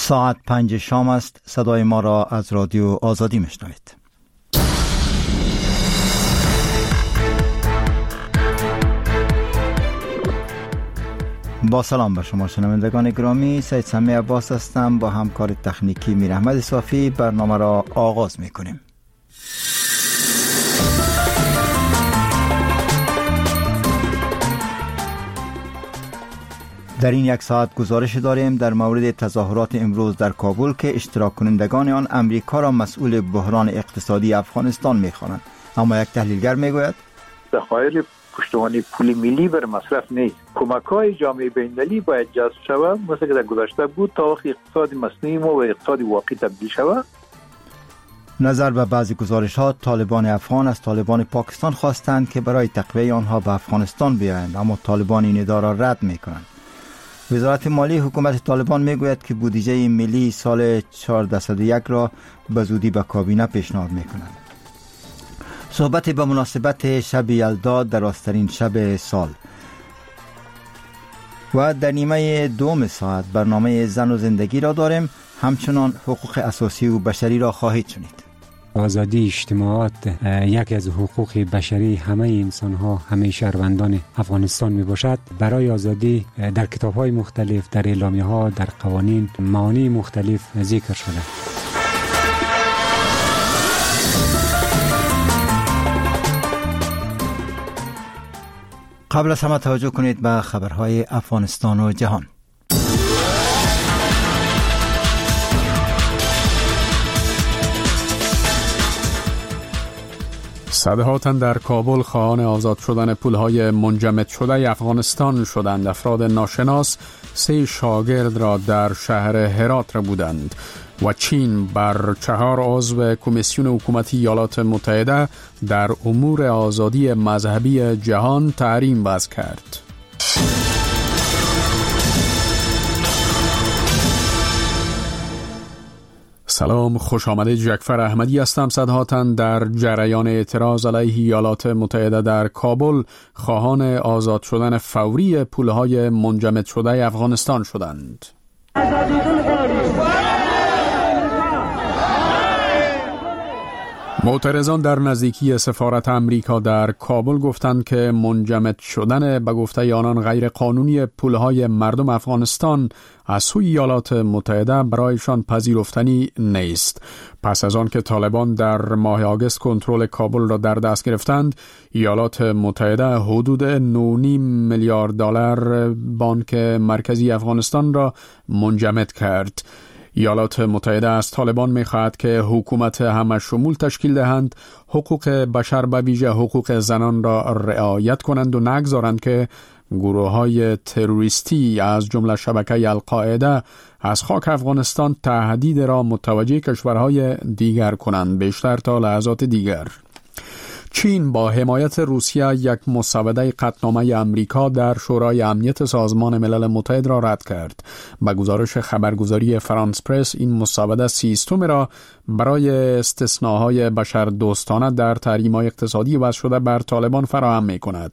ساعت 5 شام است. صدای ما را از رادیو آزادی میشنوید. با سلام به شما شنوندگان گرامی، سید سمی عباس هستم. با همکار تکنیکی میر احمد صافی برنامه را آغاز میکنیم. در این یک ساعت گزارش داریم در مورد تظاهرات امروز در کابل که اشتراک کنندگان آن امریکا را مسئول بحران اقتصادی افغانستان می‌خوانند. اما یک تحلیلگر میگوید ذخایر پشتوانه پول ملی بر مصرف نیست. کمک‌های جامعه بین‌المللی باید جذب شود، مثل که در گذشته بود، تا وقتی اقتصاد مصنوعی ما و اقتصاد واقعی تبدیل شود. نظر به بعضی گزارش‌ها، طالبان افغان از طالبان پاکستان خواستند که برای تقویه آنها به افغانستان بیایند، اما طالبان این ادعا را رد می‌کنند. وزارت مالی حکومت طالبان میگوید که بودجه ملی سال 1401 را به زودی به کابینه پیشنهاد میکنند. صحبت به مناسبت شب یلدا در راسترین شب سال و در نیمه دوم ساعت برنامه زن و زندگی را داریم. همچنان حقوق اساسی و بشری را خواهید شنید. آزادی اجتماعات یکی از حقوق بشری همه انسان‌ها، همه شهروندان افغانستان می باشد. برای آزادی در کتاب‌های مختلف، در اعلامیه‌ها، در قوانین معانی مختلف ذکر شده. قبل از همه توجه کنید به خبرهای افغانستان و جهان. صدها تن در کابل خواهان آزاد شدن پولهای منجمد شده افغانستان شدند. افراد ناشناس 3 شاگرد را در شهر هرات را بودند و چین بر 4 عضو کمیسیون حکومتی ایالات متحده در امور آزادی مذهبی جهان تحریم وضع کرد. سلام، خوش آمدید. جعفر احمدی هستم. صدها تن در جریان اعتراض علیه ایالات متحده در کابل خواهان آزاد شدن فوری پولهای منجمد شده افغانستان شدند. معترضان در نزدیکی سفارت امریکا در کابل گفتند که منجمد شدن به گفته آنان غیر قانونی پولهای مردم افغانستان از سوی ایالات متحده برایشان پذیرفتنی نیست. پس از آن که طالبان در ماه آگوست کنترل کابل را در دست گرفتند، ایالات متحده حدود 9.5 میلیارد دلار بانک مرکزی افغانستان را منجمد کرد. ایالات متحده از طالبان می‌خواهد که حکومت همه شمول تشکیل دهند، حقوق بشر به ویژه حقوق زنان را رعایت کنند و نگذارند که گروه‌های تروریستی از جمله شبکه القاعده از خاک افغانستان تهدید را متوجه کشورهای دیگر کنند. بیشتر تا لحظات دیگر. چین با حمایت روسیه یک مسوده قطعنامه امریکا در شورای امنیت سازمان ملل متحد را رد کرد. به گزارش خبرگزاری فرانس پرس، این مسوده 30م را برای استثناهای بشردوستانه در تحریم‌های اقتصادی وضع شده بر طالبان فراهم می‌کند.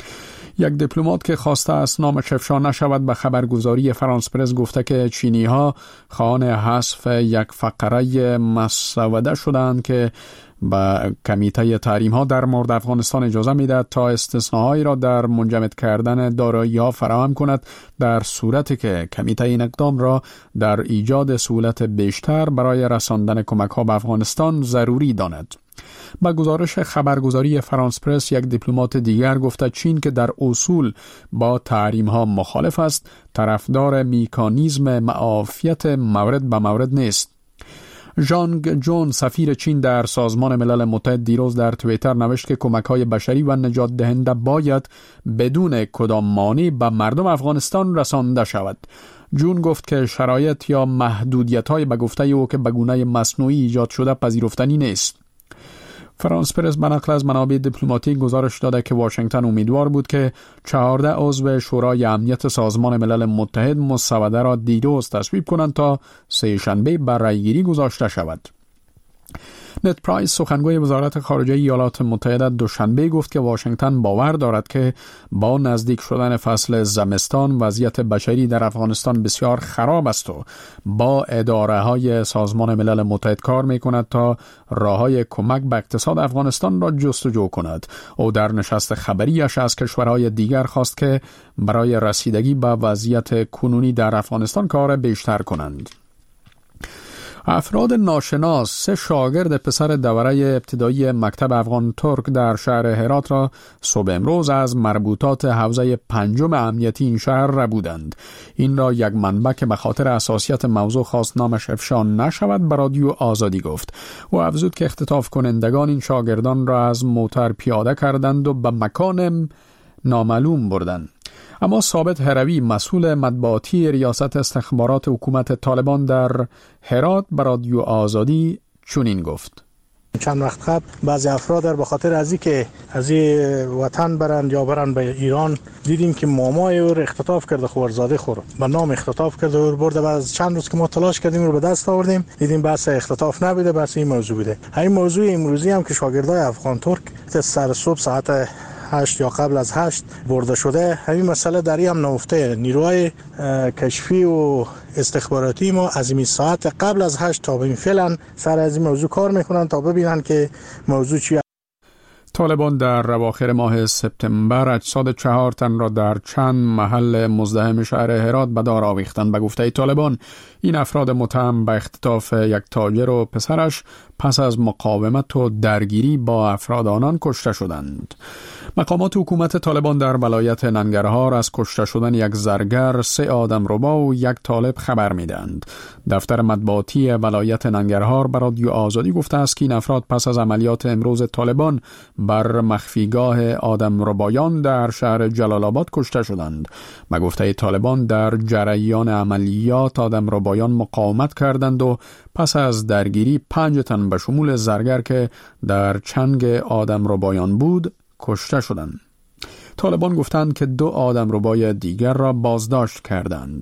یک دیپلمات که خواسته است نامش افشا نشود به خبرگزاری فرانس پرس گفته که چینی‌ها خواهان حذف یک فقره مسوده شدند که با کمیته تحریم‌ها در مورد افغانستان اجازه می‌دهد تا استثناهایی را در منجمد کردن دارایی‌ها فراهم کند در صورتی که کمیته این اقدام را در ایجاد سهولت بیشتر برای رساندن کمک‌ها به افغانستان ضروری داند. با گزارش خبرگزاری فرانس پرس، یک دیپلمات دیگر گفته چین که در اصول با تحریم‌ها مخالف است، طرفدار مکانیزم معافیت مورد به مورد نیست. ژانگ جون، سفیر چین در سازمان ملل متحد، دیروز در توییتر نوشت که کمک‌های بشری و نجات دهنده باید بدون کدام مانع به مردم افغانستان رسانده شود. جون گفت که شرایط یا محدودیت‌های به گفته او که به گونه مصنوعی ایجاد شده پذیرفتنی نیست. فرانس پرس به نقل از منابع دیپلماتیک گزارش داده که واشنگتن امیدوار بود که 14 عضو شورای امنیت سازمان ملل متحد مسوده را دیروز تصویب کنند تا سه‌شنبه بر رأی‌گیری گذاشته شود. نت پرایس سخنگوی وزارت خارجه ایالات متحده دوشنبه گفت که واشنگتن باور دارد که با نزدیک شدن فصل زمستان وضعیت بشری در افغانستان بسیار خراب است و با اداره‌های سازمان ملل متحد کار می‌کند تا راه‌های کمک به اقتصاد افغانستان را جستجو کند. او در نشست خبریش از کشورهای دیگر خواست که برای رسیدگی به وضعیت کنونی در افغانستان کار بیشتر کنند. افراد ناشناس 3 شاگرد پسر دوره ابتدایی مکتب افغان ترک در شهر هرات را صبح امروز از مربوطات حوزه 5 امنیتی این شهر ربودند. این را یک منبع که به خاطر حساسیت موضوع خواست نامش افشا نشود به رادیو آزادی گفت. او افزود که اختطاف کنندگان این شاگردان را از موتر پیاده کردند و به مکان نامعلوم بردند. اما ثابت هروی مسئول مطبوعاتی ریاست استخبارات حکومت طالبان در هرات به رادیو آزادی چنین گفت: چند وقت قبل بعضی افراد در بخاطر از اینکه از وطن برند یا برند به ایران دیدیم که مامای او اختطاف کرده، خورزاده خور به نام اختطاف کرده و برده. بعد از چند روز که ما تلاش کردیم رو به دست آوردیم، دیدیم بحث اختطاف نبوده، بحث این موضوع بوده. همین موضوع امروزی هم که شاگردای افغان ترک سر صبح ساعت 8 یا قبل از 8 برده شده، همین مسئله در این هم نهفته. نیروهای کشفی و استخباراتی ما از این ساعت قبل از 8 تا به فعلا سر از این موضوع کار میکنن تا ببینن که موضوع چیه. طالبان در اواخر ماه سپتامبر اجساد 4 تن را در چند محل مزدحم شهر هرات به دار آویختند. به گفته طالبان این افراد متهم به اختطاف یک تاجر و پسرش پس از مقاومت و درگیری با افراد آنان کشته شدند. مقامات حکومت طالبان در ولایت ننگرهار از کشته شدن یک زرگر، 3 آدمربا و 1 طالب خبر میدهند. دفتر مطبوعاتی ولایت ننگرهار به رادیو آزادی گفته است که این افراد پس از عملیات امروز طالبان بر مخفیگاه آدمربایان در شهر جلال آباد کشته شدند. به گفته طالبان در جریان عملیات آدمربایان مقاومت کردند و پس از درگیری 5 تن به شمول زرگر که در چنگ آدمربایان بود کشته شدند. طالبان گفتند که 2 آدمربای دیگر را بازداشت کردند.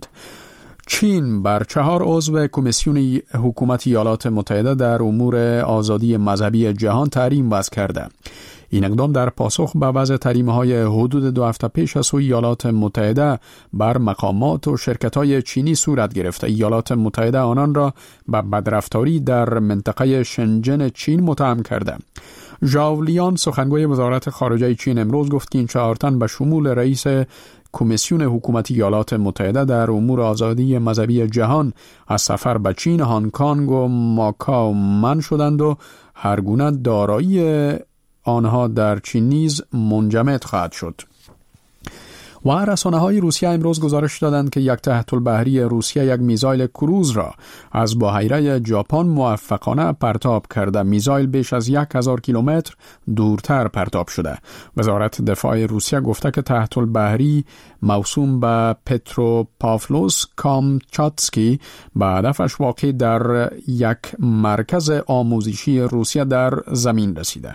چین بر 4 عضو کمیسیون حکومت ایالات متحده در امور آزادی مذهبی جهان تحریم وضع کرده. این اقدام در پاسخ به وضع تحریم‌های حدود 2 هفته پیش از سوی ایالات متحده بر مقامات و شرکت‌های چینی صورت گرفت. ایالات متحده آنان را به بدرفتاری در منطقه شنجن چین متهم کرده. ژائو لیان سخنگوی وزارت خارجه چین امروز گفت که این 4 تن به شمول رئیس کمیسیون حکومت ایالات متحده در امور آزادی مذهبی جهان از سفر به چین، هنگ کنگ و ماکائو منع شدند و هر گونه دارایی آنها در چین نیز منجمد خواهد شد. و رسانه‌های روسیه امروز گزارش دادند که یک تحت البحری روسیه یک میزایل کروز را از بحیره ژاپن موفقانه پرتاب کرده. میزایل بیش از 1000 کیلومتر دورتر پرتاب شده. وزارت دفاع روسیه گفته که تحت البحری موسوم به پتروپاولوس کامچاتسکی به هدفش واقع در یک مرکز آموزشی روسیه در زمین رسیده.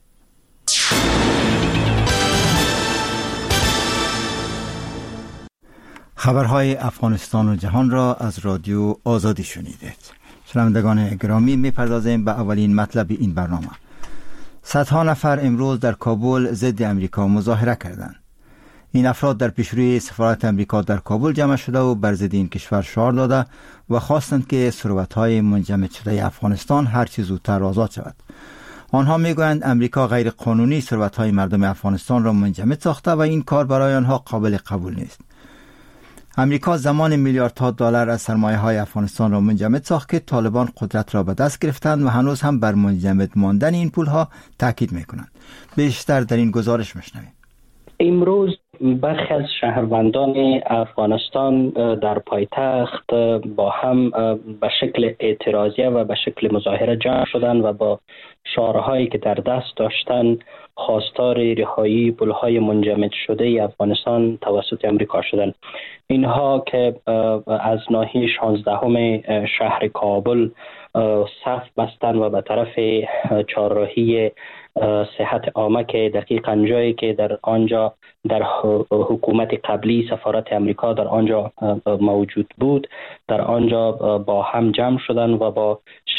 خبرهای افغانستان و جهان را از رادیو آزادی شنیدید. شنوندگان گرامی، میپردازیم به اولین مطلب این برنامه. صدها نفر امروز در کابل ضد امریکا مظاهره کردند. این افراد در پیشروی سفارت امریکا در کابل جمع شده و بر ضد این کشور شعار داده و خواستند که ثروت‌های منجمد شده افغانستان هر چه زودتر آزاد شود. آنها میگویند امریکا غیر قانونی ثروت‌های مردم افغانستان را منجمد ساخته و این کار برای آنها قابل قبول نیست. امریکا زمان میلیاردها دلار از سرمایه‌های افغانستان را منجمد ساخت که طالبان قدرت را به دست گرفتند و هنوز هم بر منجمد ماندن این پولها تاکید میکنند. بیشتر در این گزارش میشنویم. امروز برخی از شهروندان افغانستان در پایتخت با هم به شکل اعتراضیه و به شکل مظاهره جمع شدند و با شعارهایی که در دست داشتن خواستار رهایی پولهای منجمد شده افغانستان توسط امریکا شدند. اینها که از ناحیه 16 شهر کابل صف بستن و به طرف چهارراهی صحت عامه که دقیقاً جایی که در آنجا در حکومت قبلی سفارت امریکا در آنجا موجود بود، در آنجا با هم جمع شدن و با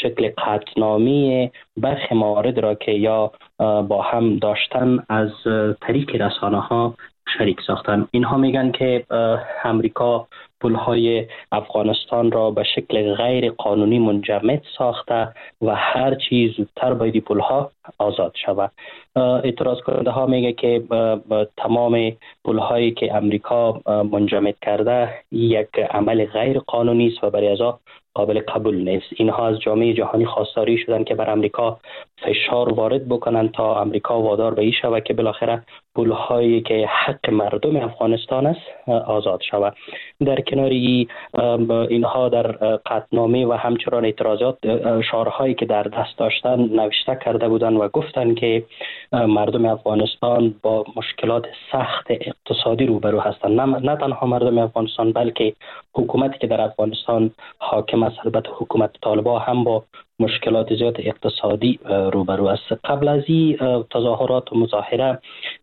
شکل قطعنامه برخی موارد را که یا با هم داشتن از طریق رسانه ها شریک ساختن. اینها میگن که امریکا پولهای افغانستان را به شکل غیر قانونی منجمد ساخته و هر چیز زودتر باید پولها آزاد شود. اعتراض کننده ها میگه که تمام پولهایی که امریکا منجمد کرده یک عمل غیر قانونی است و برای ازا قابل قبول نیست. اینها از جامعه جهانی خواستاری شدن که بر امریکا فشار وارد بکنن تا امریکا وادار به این شود که بالاخره پولهایی که حق مردم افغانستان است آزاد شود. در کنار اینها در قطعنامه و همچنان اعتراضات شعارهایی که در دست داشتن نوشته کرده بودند و گفتند که مردم افغانستان با مشکلات سخت اقتصادی روبرو هستند. نه تنها مردم افغانستان بلکه حکومتی که در افغانستان حاکم است، البته حکومت طالبان هم با مشکلات زیاد اقتصادی روبرو است. قبل از این تظاهرات و مظاهره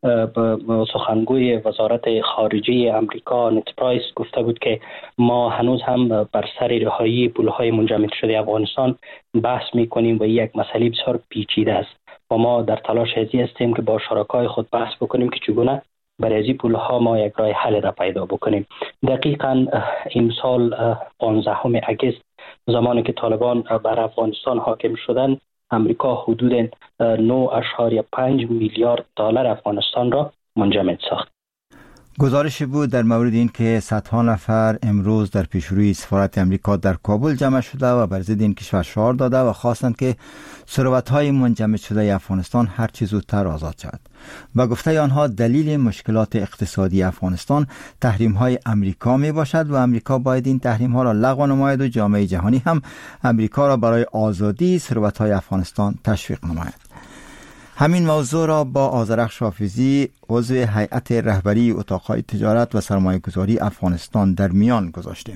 سخنگوی وزارت خارجه امریکا نت پرایس گفته بود که ما هنوز هم بر سر رهایی پولهای منجمد شده افغانستان بحث میکنیم و یک مسئله بسیار پیچیده است و ما در تلاش ازی هستیم که با شرکای خود بحث بکنیم که چگونه برای این پولها ما یک راه حل را پیدا بکنیم. دقیقاً امسال 15 اگست زمانی که طالبان بر افغانستان حاکم شدن، امریکا حدود 9.5 میلیارد دلار افغانستان را منجمد ساخت. گزارشی بود در مورد این که صدها نفر امروز در پیشروی سفارت امریکا در کابل جمع شده و بر ضد این کشور شعار داده و خواستند که ثروت‌های منجمد شده افغانستان هر چه زودتر آزاد شود. و گفته آنها دلیل مشکلات اقتصادی افغانستان تحریم‌های امریکا می باشد و امریکا باید این تحریم‌ها را لغو نماید و جامعه جهانی هم امریکا را برای آزادی ثروت‌های افغانستان تشویق نماید. همین موضوع را با آذرخش حافظی عضو هیئت رهبری اتاق‌های تجارت و سرمایه‌گذاری افغانستان در میان گذاشتیم.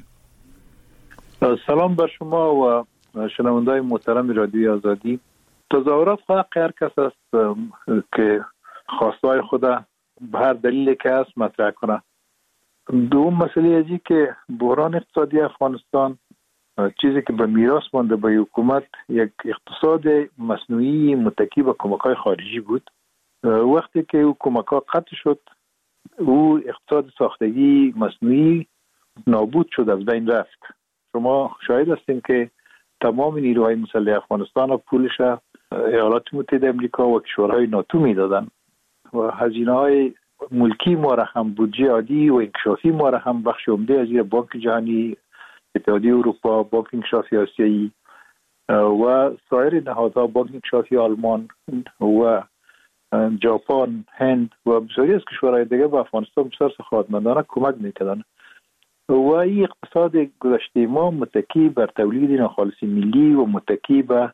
سلام بر شما و شنونده‌های محترم رادیوی آزادی. تظاهرات حق هر کس است که خواستهای خود به هر دلیلی که هست مطرح کنه. دوم مسئله ازی که بحران اقتصادی افغانستان چیزی که به میراث مانده به حکومت یک اقتصاد مصنوعی متکی به کمک‌های خارجی بود. وقتی که او کمک‌ها قطع شد، او اقتصاد ساختگی مصنوعی نابود شد، از بین رفت. شما شاهد هستین که تمام نیروهای مسلح افغانستان و پولش ایالات متحده آمریکا و کشورهای ناتو میدادن و هزینه‌های ملکی ما را هم بودجه عادی و انکشافی ما را هم بخش عمده از بانک جهانی، اتحادیه اروپا، بانک انکشافی آسیایی و سایر نهادها، بانک انکشافی آلمان و ژاپن، هند و بسیاری از کشورهای دیگه به افغانستان بسیار سخاوتمندانه کمک میکردن و این اقتصاد گذشته ما متکی بر تولید ناخالص ملی و متکی به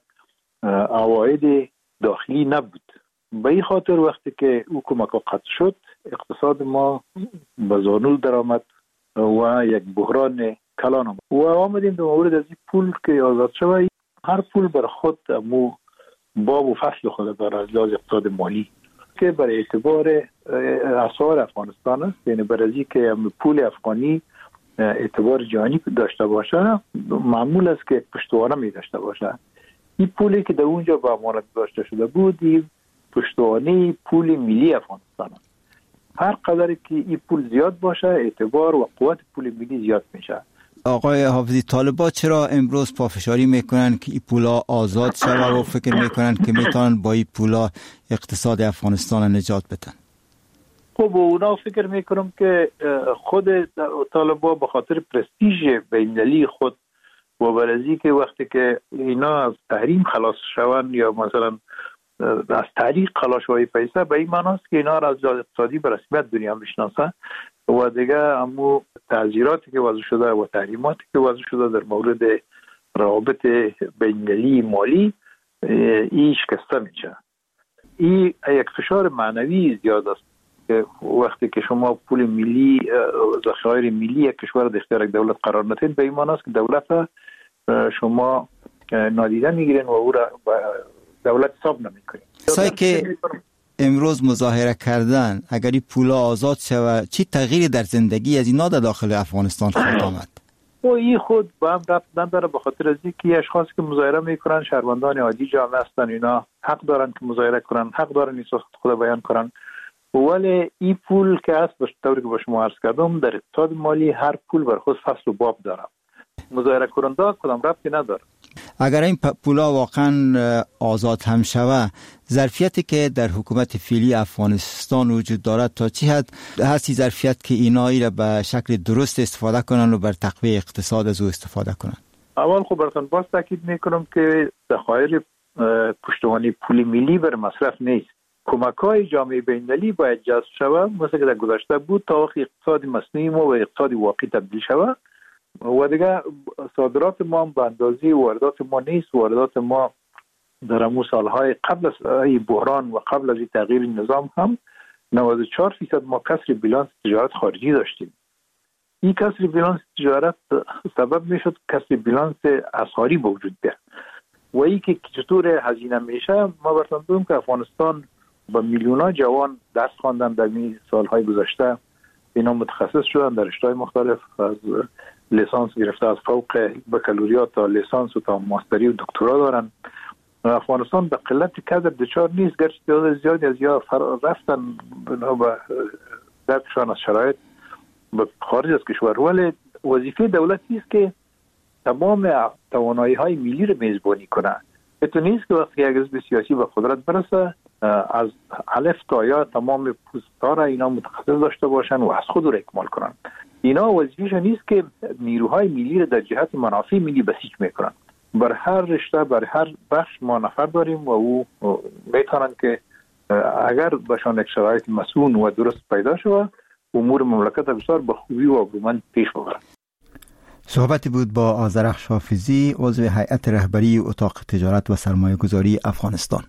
عواید داخلی نبود. به این خاطر وقتی که او کمک قطع شد، اقتصاد ما به زانو درآمد و یک بحران کلان آمد و آمدیم به مورد از این پول که آزاد شد. هر پول بر خود مو باب و فصل خود داره از لحاظ اقتصاد مالی که برای اعتبار اسعار افغانستان است، یعنی برای که پول افغانی اعتبار جهانی داشته باشه معمول است که پشتوانه می داشته باشه. این پولی که در اونجا به امانت داشته شده بود این پشتوانه پول ملی افغانستان است. هر قدر که این پول زیاد باشه اعتبار و قوت پول ملی زیاد میشه. آقای حافظی، طالبان چرا امروز پافشاری میکنن که این پولا آزاد شود و فکر میکنن که میتونن با این پولا اقتصاد افغانستان نجات بدن؟ خب اونا فکر میکنم که خود طالبان به خاطر پرستیژ بین‌المللی خود و برای که وقتی که اینا از تحریم خلاص شوند یا مثلا از طریق خلاص شوی پیسه، به این معناست که اینا را از اقتصادی به رسمیت دنیا میشناسن و دیگه امو تعزیراتی که وضع شده و تحریماتی که وضع شده در مورد روابط بین‌المللی مالی این شکسته میشه. این یک فشار معنوی زیاد است که وقتی که شما پول ملی، ذخایر ملی یک کشور در اختیار یک دولت قرار ندید، به این معنی است که دولت شما نادیده میگیرین و او را دولت حساب نمیکنین. سایی که امروز مظاهره کردن، اگر این پولا آزاد شود چی تغییری در زندگی از اینا در داخل افغانستان خواهد آمد؟ و این خود با هم ربط نداره، به خاطر از اینکه اشخاصی که مظاهره میکنن شهروندان عادی جامعه هستن، اینا حق دارن که مظاهره کنن، حق دارن احساسات خود بیان کنن. ولی این پول که هست به طوری که با شما عرض کردم در اقتصاد مالی هر پول بر خود فصل و باب داره، مظاهره کننده کدام ربطی نداره. اگر این پولا واقعا آزاد هم شوه، ظرفیتی که در حکومت فعلی افغانستان وجود دارد تا چی حد هستی ظرفیت که اینایی را به شکل درست استفاده کنن و بر تقویت اقتصاد از او استفاده کنن؟ اول خب براتون باز تاکید میکنم که ذخایر پشتوانه پول ملی بر مصرف نیست. کمک‌های جامعه بین‌المللی باید جذب شود، مثل که در گذشته بود، تا وقتی اقتصاد مصنوعی ما و اقتصاد واقعی تبدیل شود و دیگه صادرات ما به اندازه واردات ما نیست. واردات ما در همون سالهای قبل از بحران و قبل از تغییر نظام هم 94% ما کسر بیلانس تجارت خارجی داشتیم. این کسر بیلانس تجارت سبب میشد کسر بیلانس اسعاری به وجود بیاد و این که چطور هزینه میشه. ما براتون بگم که افغانستان با میلیون‌ها جوان درس خواندن در این سالهای گذشته، اینا متخصص شدن در رشته‌های مختلف، از لیسانس گرفته از فوق بکالوریات تا لیسانس و تا ماستری و دکترا دارن. افغانستان به قلت کادر دچار نیست، گرچه تعداد زیادی از یا رفتن بنا به درکشان از شرایط به خارج از کشور، ولی وظیفه دولتی است که تمام توانایی‌های ملی رو میزبانی کنه. تو نیست که وقتی یک حزب سیاسی به قدرت برسه از الف تا یا تمام پوست‌ها را اینا متخصص داشته باشن و از خود رو اکمال کنن. اینا وظیفه‌ش نیست که نیروهای ملی را در جهت منافع ملی بسیج میکنن. بر هر رشته، بر هر بخش ما نفر داریم و او میتونن که اگر بهشان یک شرایط مسئول و درست پیدا شود امور مملکت بسیار به خوبی و برومند پیش ببرد. صحبتی بود با آذرخش حافظی، عضو هیئت رهبری اتاق تجارت و سرمایه گذاری افغانستان.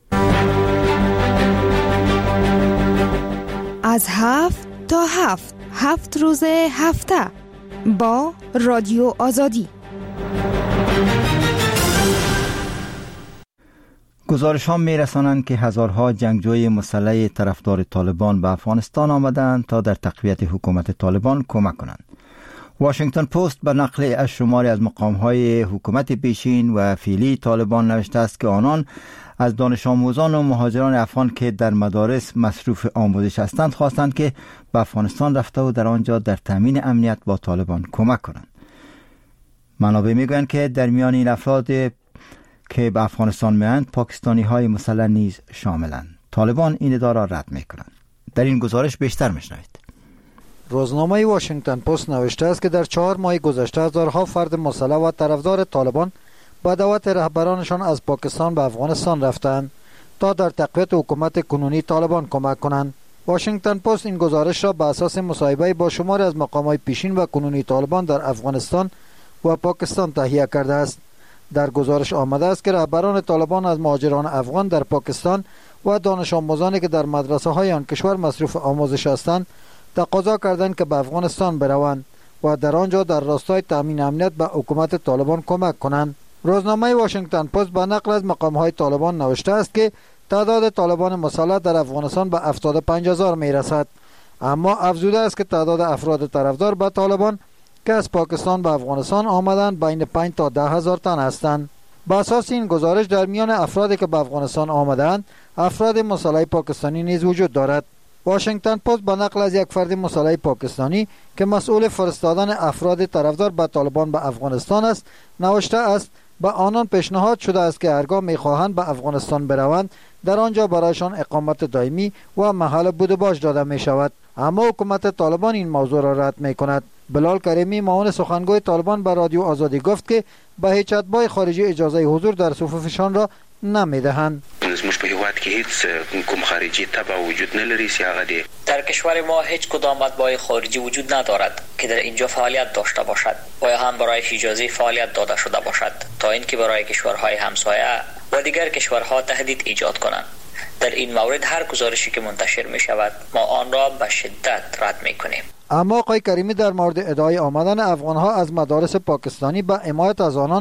از 7 تا 7 روز هفته با رادیو آزادی. گزارش ها می رسانند که هزارها جنگجوی مسلح طرفدار طالبان به افغانستان آمدند تا در تقویت حکومت طالبان کمک کنند. واشنگتن پست به نقل از شماری از مقام‌های حکومت پیشین و فعلی طالبان نوشته است که آنان از دانش آموزان و مهاجران افغان که در مدارس مصروف آموزش هستند خواستند که به افغانستان رفته و در آنجا در تامین امنیت با طالبان کمک کنند. منابع میگویند که در میان این افراد که به افغانستان میآیند پاکستانی های مسلح نیز شاملند. طالبان این ادعا را رد میکنند. در این گزارش بیشتر میشنوید. روزنامه واشنگتن پست نوشته است که در 4 ماه گذشته هزارها فرد مسلح و طرفدار طالبان با دعوت رهبرانشان از پاکستان به افغانستان رفتند تا در تقویت حکومت کنونی طالبان کمک کنند. واشنگتن پست این گزارش را بر اساس مصاحبه با شماری از مقام‌های پیشین و کنونی طالبان در افغانستان و پاکستان تهیه کرده است. در گزارش آمده است که رهبران طالبان از مهاجران افغان در پاکستان و دانش آموزانی که در مدرسه های آن کشور مصروف آموزش هستند تقاضا کردند که به افغانستان بروند و در آنجا در راستای تامین امنیت به حکومت طالبان کمک کنند. روزنامه واشنگتن پست با نقل از مقام‌های طالبان نوشته است که تعداد طالبان مسلح در افغانستان به 75,000 میرسد، اما افزوده است که تعداد افراد طرفدار به طالبان که از پاکستان به افغانستان آمدند بین 5 تا 10,000 تن هستند. با اساس این گزارش در میان افرادی که به افغانستان آمدند افراد مسلح پاکستانی نیز وجود دارد. واشنگتن پست با نقل از یک فرد مسلح پاکستانی که مسئول فرستادن افراد طرفدار به طالبان به افغانستان است نوشته است به آنان پیشنهاد شده است که هرگاه می‌خواهند به افغانستان بروند در آنجا برایشان اقامت دائمی و محل بود و باش داده می شود، اما حکومت طالبان این موضوع را رد می کند. بلال کریمی معاون سخنگوی طالبان به رادیو آزادی گفت که به هیچ اتباع خارجی اجازه حضور در صفوفشان را نمیدهند. در کشور ما هیچ کدام اتباع خارجی وجود ندارد که در اینجا فعالیت داشته باشد و یا هم برایش اجازه فعالیت داده شده باشد تا اینکه برای کشورهای همسایه و دیگر کشورها تهدید ایجاد کنند. در این مورد هر گزارشی که منتشر می شود ما آن را به شدت رد می کنیم. اما آقای کریمی در مورد ادعای آمدن افغانها از مدارس پاکستانی به حمایت از آنان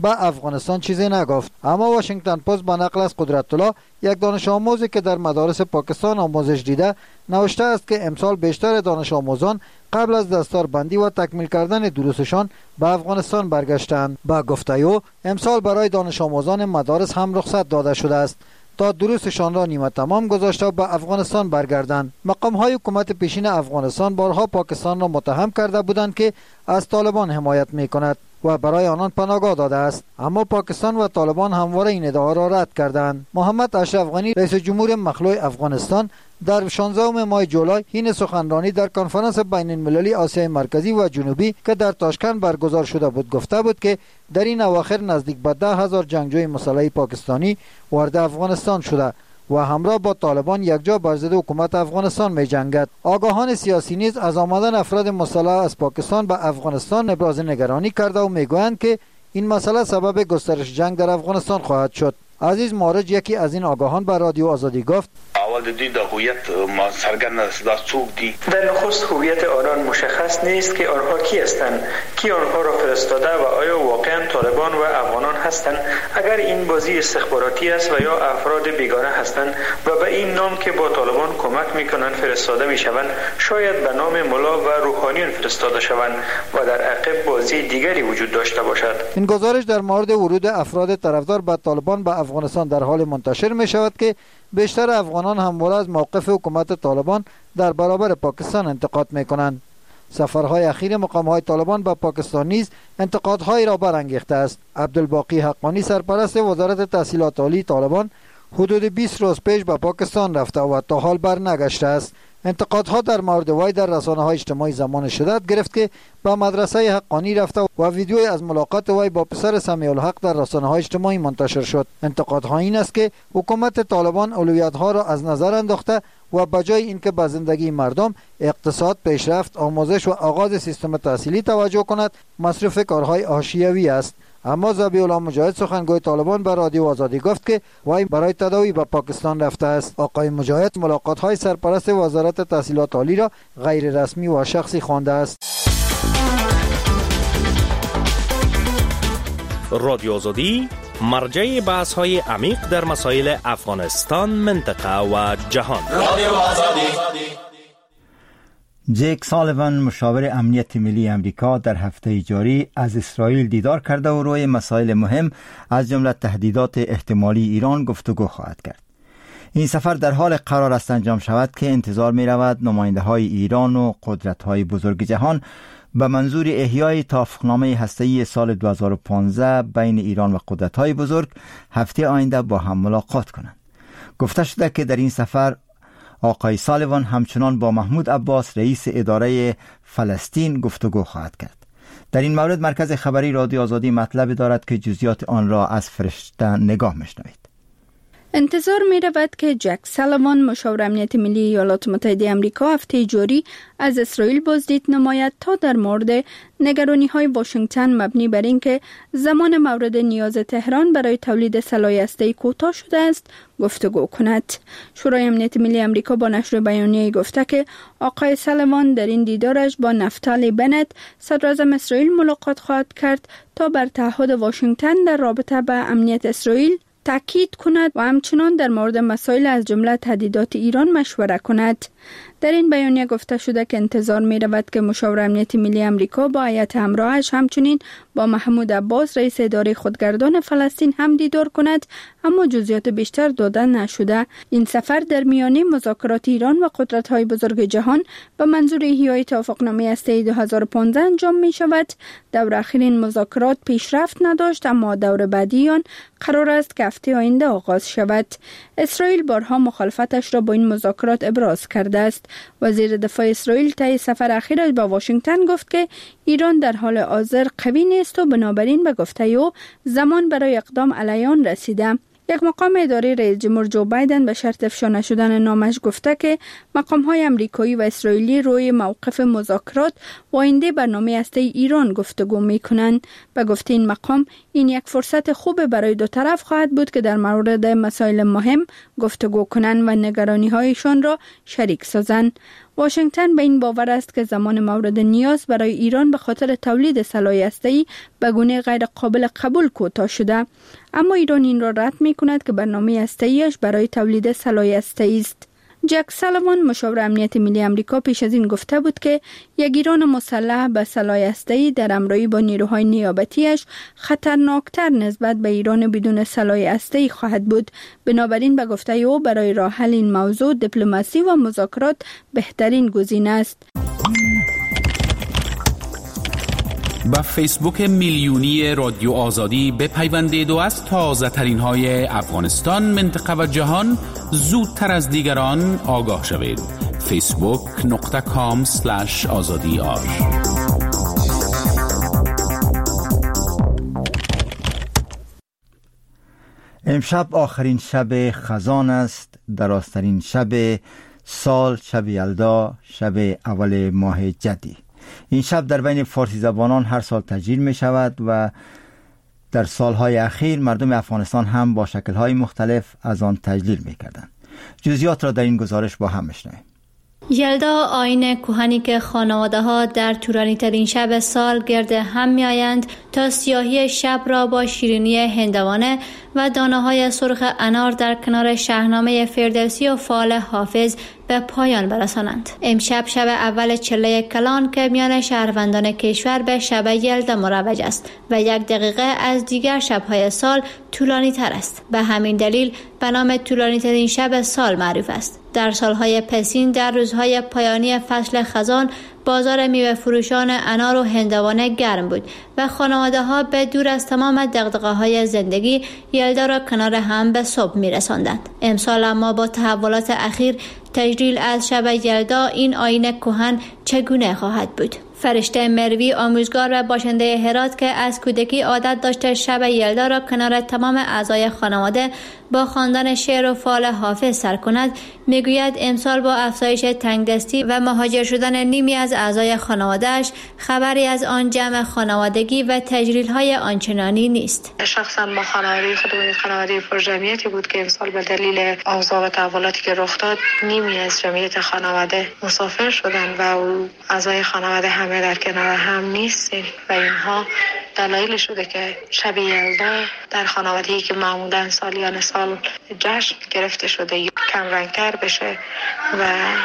به افغانستان چیزی نگفت. اما واشنگتن پست با نقل از قدرت‌الله، یک دانش آموزی که در مدارس پاکستان آموزش دیده، نوشته است که امسال بیشتر دانش آموزان قبل از دستاربندی و تکمیل کردن دروسشان به افغانستان برگشتند. با گفته او امسال برای دانش آموزان مدارس هم رخصت داده شده است تا دروسشان را نیمه تمام گذاشته و به افغانستان برگردند. مقام‌های حکومت پیشین افغانستان بارها پاکستان را متهم کرده بودند که از طالبان حمایت می‌کند و برای آنان پناهگاه داده است، اما پاکستان و طالبان همواره این ادعا را رد کردند. محمد اشرف غنی رئیس جمهور مخلوع افغانستان در 16 ماه جولای حین سخنرانی در کنفرانس بین المللی آسیای مرکزی و جنوبی که در تاشکند برگزار شده بود گفته بود که در این اواخر نزدیک به 10,000 جنگجوی مسلح پاکستانی وارد افغانستان شده و همراه با طالبان یکجا بر ضد حکومت افغانستان می جنگد. آگاهان سیاسی نیز از آمدن افراد مسلح از پاکستان به افغانستان ابراز نگرانی کرده و میگویند که این مسئله سبب گسترش جنگ در افغانستان خواهد شد. عزیز مارج یکی از این آگاهان به رادیو آزادی گفت: اول دوی د هویت ما سرگرد است دا څوک دي. در نخست هویت آنان مشخص نیست که آنها کی هستند، کی آنها را فرستاده و آیا واقعا طالبان و افغانان هستند. اگر این بازی استخباراتی است و یا افراد بیگانه هستند و به این نام که با طالبان کمک میکنند فرستاده میشوند، شاید به نام ملا و روحانیون فرستاده شوند و در عقب بازی دیگری وجود داشته باشد. این گزارش در مورد ورود افراد طرفدار به طالبان به افغانستان در حال منتشر می شود که بیشتر افغانان همواره از موقف حکومت طالبان در برابر پاکستان انتقاد می کنند. سفرهای اخیر مقام‌های طالبان به پاکستان نیز انتقادهایی را برانگیخته است. عبدالباقی حقانی سرپرست وزارت تحصیلات عالی طالبان حدود 20 روز پیش به پاکستان رفته و تا حال برنگشته است. انتقادها در مورد وی در رسانه‌های اجتماعی زمان شدت گرفت که به مدرسه حقانی رفته و ویدیوی از ملاقات وی با پسر سمیع الحق در رسانه‌های اجتماعی منتشر شد. انتقادها این است که حکومت طالبان اولویت‌ها را از نظر انداخته و بجای اینکه به زندگی مردم، اقتصاد، پیشرفت، آموزش و آغاز سیستم تحصیلی توجه کند، مصرف کارهای حاشیوی است. اما ذبیح الله مجاهد سخنگوی طالبان به رادیو آزادی گفت که وی برای تداوی به پاکستان رفته است. آقای مجاهد ملاقات‌های سرپرست وزارت تحصیلات عالی را غیر رسمی و شخصی خوانده است. رادیو آزادی مرجع بحث‌های عمیق در مسائل افغانستان، منطقه و جهان. رادیو آزادی. جیک سالیوان مشاور امنیت ملی امریکا در هفته جاری از اسرائیل دیدار کرده و روی مسائل مهم از جمله تهدیدات احتمالی ایران گفتگو خواهد کرد. این سفر در حال قرار است انجام شود که انتظار می رود نماینده های ایران و قدرت های بزرگ جهان به منظور احیای توافقنامه هسته‌ای سال 2015 بین ایران و قدرت های بزرگ هفته آینده با هم ملاقات کنند. گفته شده که در این سفر آقای سالیوان همچنان با محمود عباس رئیس اداره فلسطین گفتگو خواهد کرد. در این مورد مرکز خبری رادیو آزادی مطلب دارد که جزئیات آن را از فرشته نگاه می‌شنوید. انتظار می رود که جک سالیوان مشاور امنیت ملی ایالات متحده آمریکا هفته جاری از اسرائیل بازدید نماید تا در مورد نگرانی های واشنگتن مبنی بر اینکه زمان مورد نیاز تهران برای تولید سلاح هسته‌ای کوتاه شده است گفتگو کند. شورای امنیت ملی آمریکا با نشر بیانیه‌ای گفته که آقای سالیوان در این دیدارش با نفتالی بنت صدر اعظم اسرائیل ملاقات خواهد کرد تا بر تعهد واشنگتن در رابطه با امنیت اسرائیل تاکید کند و همچنان در مورد مسائل از جمله تهدیدات ایران مشوره کند. در این بیانیه گفته شده که انتظار می رود که مشاور امنیت ملی آمریکا با هیئت همراهش همچنین با محمود عباس رئیس اداره خودگردان فلسطین هم دیدار کند، اما جزئیات بیشتر داده نشده. این سفر در میانه مذاکرات ایران و قدرت‌های بزرگ جهان به منظور احیای توافقنامه هسته‌ای 2015 انجام می شود. دور اخیر این مذاکرات پیشرفت نداشت، اما دور بعدی آن قرار است که هفته آینده آغاز شود. اسرائیل بارها مخالفتش را با این مذاکرات ابراز کرده است. وزیر دفاع اسرائیل طی سفر اخیرش به واشنگتن گفت که ایران در حال حاضر قوی نیست و بنابراین به گفته او زمان برای اقدام علیه آن رسیده. یک مقام اداری رئیس جمهور جو بایدن به شرط افشا نشدن نامش گفته که مقام‌های آمریکایی و اسرائیلی روی موقف مذاکرات و آینده برنامه هسته‌ای ایران گفتگو می‌کنند. به گفته این مقام این یک فرصت خوب برای دو طرف خواهد بود که در مورد مسائل مهم گفتگو کنند و نگرانی‌هایشان را شریک سازند. واشنگتن به این باور است که زمان مورد نیاز برای ایران به خاطر تولید سلاح هسته‌ای به گونه غیر قابل قبول کوتاه شده، اما ایران این را رد می‌کند که برنامه هسته‌ایش برای تولید سلاح هسته‌ای است. جک سالیوان مشاور امنیت ملی آمریکا پیش از این گفته بود که یک ایران مسلح به سلاح هسته‌ای در همراهی با نیروهای نیابتیش خطرناکتر نسبت به ایران بدون سلاح هسته‌ای خواهد بود. بنابراین به گفته او برای راه حل این موضوع دیپلماسی و مذاکرات بهترین گزینه است. با فیسبوک میلیونی رادیو آزادی بپیوندید و از تازه ترین های افغانستان، منطقه و جهان زودتر از دیگران آگاه شوید. facebook.com/azadi. امشب آخرین شب خزان است، درازترین شب سال، شب یلدا، شب اول ماه جدی. این شب در بین فارسی زبانان هر سال تجلیل می شود و در سالهای اخیر مردم افغانستان هم با شکل‌های مختلف از آن تجلیل می کردند. جزئیات را در این گزارش با هم می‌شنویم. یلدا آیین کهنی که خانواده‌ها در طولانی ترین شب سال گرد هم می‌آیند تا سیاهی شب را با شیرینی هندوانه و دانه‌های سرخ انار در کنار شاهنامه فردوسی و فال حافظ به پایان برسانند. امشب شب اول چله کلان که میان شهروندان کشور به شب یلدا مروج است و 1 دقیقه از دیگر شب‌های سال طولانی تر است. به همین دلیل به نام طولانی ترین شب سال معروف است. در سالهای پسین در روزهای پایانی فصل خزان بازار میوه فروشان انار و هندوانه گرم بود و خانواده‌ها به دور از تمام دغدغه‌های زندگی یلدا را کنار هم به صبح می‌رساندند. امسال اما با تحولات اخیر تجلیل از شب یلدا این آیین کهن چگونه خواهد بود؟ فرشته مروی، آموزگار و باشنده هرات که از کودکی عادت داشته شب یلدا را کنار تمام اعضای خانواده با خواندن شعر و فال حافظ سر کند، میگوید امسال با افزایش تنگدستی و مهاجر شدن نیمی از اعضای خانواده‌اش خبری از آن جمع خانوادگی و تجلیل‌های آنچنانی نیست. شخصا ما خانواده خودمون خانواده پرجمعیتی بود که امسال به دلیل اوضاع و تحولاتی که رخ داد نیمی از جمعیت خانواده مسافر شدن و اعضای خانواده همه در کنار هم نیستیم و اینها دلایل شده که شب یلدا در خانواده‌ای که معمولاً سالیان سال جشن گرفته شده کم رنگتر بشه و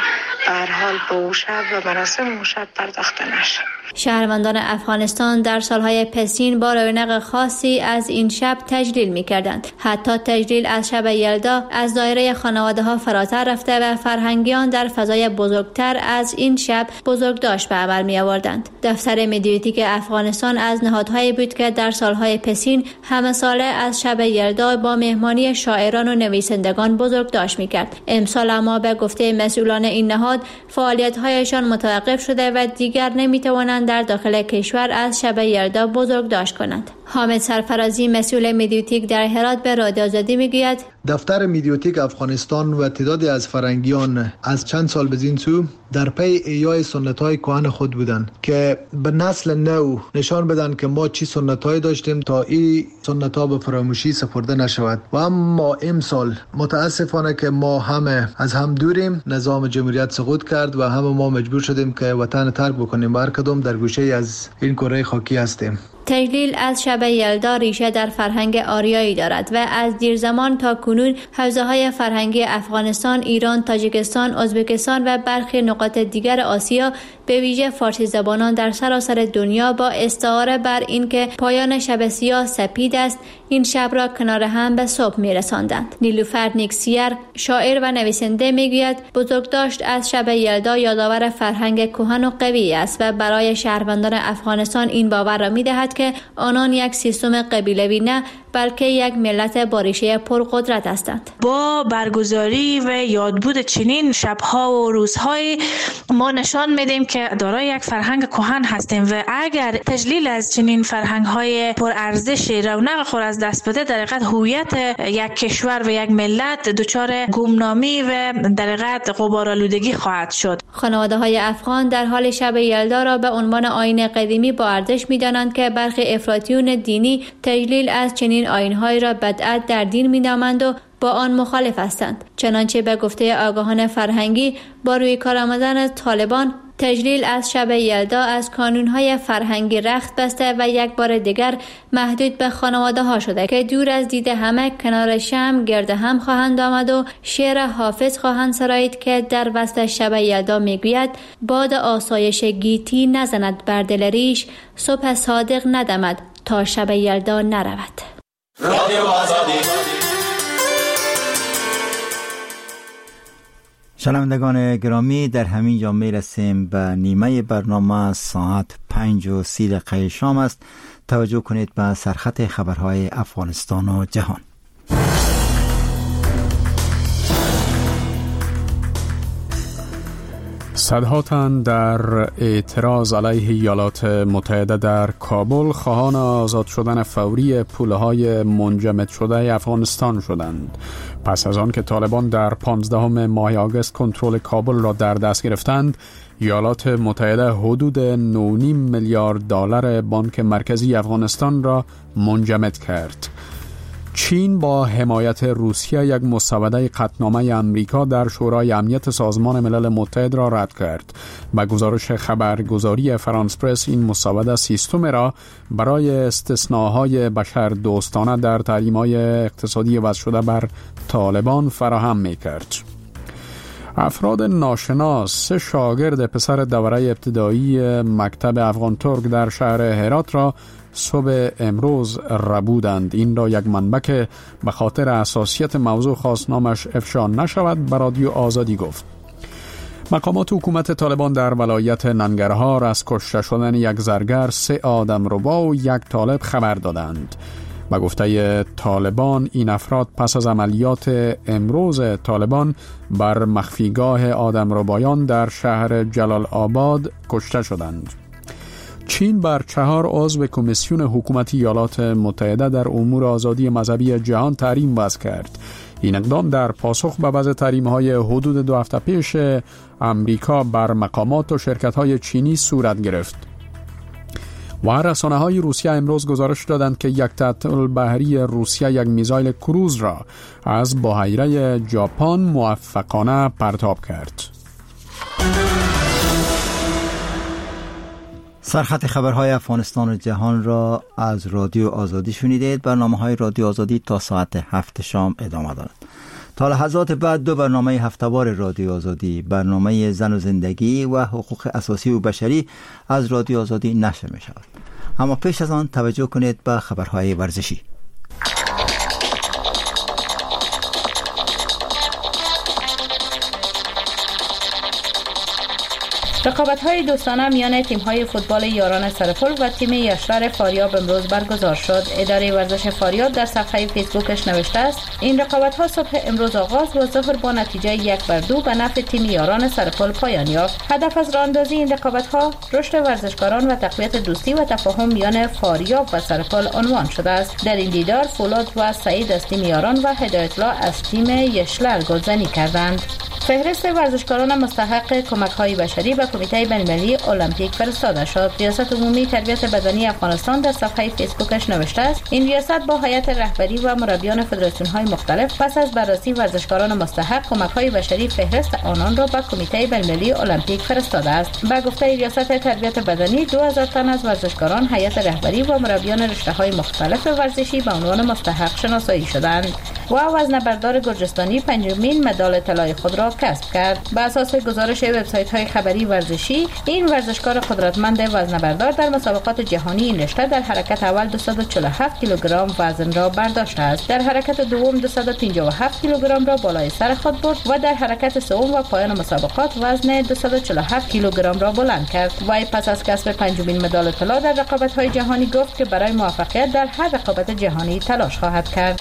به هر حال به اون شب و مراسم اون شب پرداخته نشه. شهروندان افغانستان در سالهای پسین با رونق خاصی از این شب تجلیل می‌کردند. حتی تجلیل از شب یلدا از دایره خانواده‌ها فراتر رفته و فرهنگیان در فضای بزرگتر از این شب بزرگداشت به عمل می‌آوردند. دفتر مدیاتیک افغانستان از نهادهایی بود که در سالهای پسین همه ساله از شب یلدا با مهمانی شاعران و نویسندگان بزرگداشت می‌کرد. امسال اما به گفته مسئولان این نهاد فعالیت‌هایشان متوقف شده و دیگر نمی‌توانند در داخل کشور از شب یلدا بزرگداشت کنند. حامد سرفرازی مسئول مدیاتیک در هرات به رادیو آزادی میگوید دفتر مدیاتیک افغانستان و تعدادی از فرنگیان از چند سال به این سو در پی احیای سنت‌های کهن خود بودند که به نسل نو نشان بدن که ما چی سنت‌های داشتیم تا این سنت‌ها به فراموشی سپرده نشود. و اما امسال متاسفانه که ما همه از هم دوریم، نظام جمهوریت سقوط کرد و همه ما مجبور شدیم که وطن ترک بکنیم. هر کدوم در گوشه از این کره خاکی هستیم. تجلیل از شب یلدا ریشه در فرهنگ آریایی دارد و از دیر زمان تا کنون حوزه‌های فرهنگی افغانستان، ایران، تاجیکستان، ازبکستان و برخی نقاط دیگر آسیا به ویژه فارسی زبانان در سراسر دنیا با استعاره بر اینکه پایان شب سیاه سپید است، این شب را کنار هم به صبح می‌رساندند. نیلوفر نیکسیر، شاعر و نویسنده میگوید بزرگداشت از شب یلدا یادآور فرهنگ کهن و قوی است و برای شهروندان افغانستان این باور را می‌دهد که آنان یک سیستم قبیله‌ای نه بلکه یک ملت با ریشه پرقدرت هستند. با برگزاری و یادبود چنین شب‌ها و روزهای ما نشان میدیم که دارای یک فرهنگ کهن هستیم و اگر تجلیل از چنین فرهنگ‌های پرارزش رونق خود از دست بده، در حقیقت هویت یک کشور و یک ملت دچار گمنامی و در حقیقت غبارآلودگی خواهد شد. خانواده‌های افغان در حال شب یلدا را به عنوان آیین قدیمی با ارزش می‌دانند که برخی افراطیون دینی تجلیل از چنین این آیین‌های را بدعت در دین می‌نامند و با آن مخالف هستند. چنانچه به گفته آگاهان فرهنگی با روی کار آمدن طالبان تجلیل از شب یلدا از کانون‌های فرهنگی رخت بسته و یک بار دیگر محدود به خانواده‌ها شده که دور از دید همه کنار شمع گرد هم خواهند آمد و شعر حافظ خواهند سرایید که در وسط شب یلدا میگوید باد آسایش گیتی نزند بر دل ریش، صبح صادق ندمد تا شب یلدا نرود. رادیو آزادی. شنوندگان گرامی، در همین جا می رسیم به نیمه برنامه. ساعت 5:30 شام است. توجه کنید به سرخط خبرهای افغانستان و جهان. صدها تن در اعتراض علیه ایالات متحده در کابل خواهان آزاد شدن فوری پولهای منجمد شده افغانستان شدند. پس از آن که طالبان در 15 ماه آگوست کنترل کابل را در دست گرفتند، ایالات متحده حدود 9.5 میلیارد دلار بانک مرکزی افغانستان را منجمد کرد. چین با حمایت روسیه یک مسوده قطعنامه امریکا در شورای امنیت سازمان ملل متحد را رد کرد. با گزارش خبرگزاری فرانس پرس، این مسوده سیستم را برای استثناهای بشر دوستانه در تحریم‌های اقتصادی وضع شده بر طالبان فراهم می‌کرد. افراد ناشناس 3 شاگرد پسر دوره ابتدایی مکتب افغان ترک در شهر هرات را صبح امروز ربودند. این را یک منبع که به خاطر حساسیت موضوع خواست نامش افشا نشود به رادیو آزادی گفت. مقامات حکومت طالبان در ولایت ننگرهار از کشته شدن یک زرگر، 3 آدمربا و 1 طالب خبر دادند. به گفته طالبان، این افراد پس از عملیات امروز طالبان بر مخفیگاه آدمربایان در شهر جلال آباد کشته شدند. چین بر 4 عضو کمیسیون حکومتی ایالات متحده در امور آزادی مذهبی جهان تحریم وضع کرد. این اقدام در پاسخ به وضع تحریم‌های حدود 2 هفته پیش امریکا بر مقامات و شرکت‌های چینی صورت گرفت. و رسانه‌های روسیه امروز گزارش دادند که یک تعطیل بحری روسیه یک میزایل کروز را از بحیره ژاپن موفقانه پرتاب کرد. سرخط خبرهای افغانستان و جهان را از رادیو آزادی شنیدید. برنامه‌های رادیو آزادی تا ساعت 7 شام ادامه دارد. تا لحظات بعد 2 برنامه هفته‌وار رادیو آزادی، برنامه زن و زندگی و حقوق اساسی و بشری از رادیو آزادی نشر می شود. اما پیش از آن توجه کنید به خبرهای ورزشی. رقابت‌های دوستانه میان تیم‌های فوتبال یاران سرپل و تیم یشلر فاریاب امروز برگزار شد. اداره ورزش فاریاب در صفحه فیسبوکش نوشته است: این رقابت‌ها صبح امروز آغاز و ظهر با نتیجه 1-2 به نفع تیم یاران سرپل پایان یافت. هدف از راه‌اندازی این رقابت‌ها رشد ورزشکاران و تقویت دوستی و تفاهم میان فاریاب و سرپل عنوان شده است. در این دیدار فولاد و سعید از تیم یاران و هدایت الله از تیم یشلر گلزنی کردند. فهرست ورزشکاران مستحق کمک‌های بشری به کمیته بین‌المللی المپیک فرستاده شد. ریاست عمومی تربیت بدنی افغانستان در صفحه فیسبوکش نوشته است: این ریاست با هیئت رهبری و مربیان فدراسیون‌های مختلف پس از بررسی ورزشکاران مستحق کمک‌های بشری فهرست آنان را به کمیته بین‌المللی المپیک فرستاده است. به گفته ریاست تربیت بدنی 2000 تن از ورزشکاران هیئت رهبری و مربیان رشته‌های مختلف ورزشی به عنوان مستحق شناسایی شدند و وزنه‌بردار گرجستانی 5مین مدال طلای خود را کسب کرد. بر اساس گزارش وبسایت‌های خبری ورزشی، این ورزشکار قدرتمند وزنه‌بردار در مسابقات جهانی این رشته در حرکت اول 247 کیلوگرم وزن را برداشته است. در حرکت دوم 257 کیلوگرم را بالای سر خود برد و در حرکت سوم و پایان مسابقات وزن 247 کیلوگرم را بلند کرد. وی پس از کسب 5مین مدال طلا در رقابت‌های جهانی گفت که برای موفقیت در هر رقابت جهانی تلاش خواهد کرد.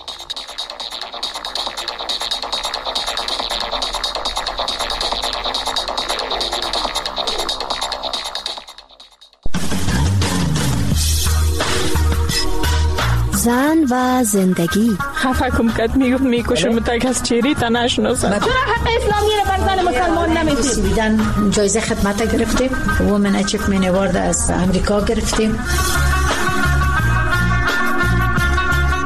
زن و زندگی. خفه کم کت میکشم تک از چیری تا نشناسم. چرا حق اسلامی رو بر زن مسلمان نمیدید؟ جایزه خدمت گرفتیم، وومن اچیومنت اوارد از امریکا گرفتیم.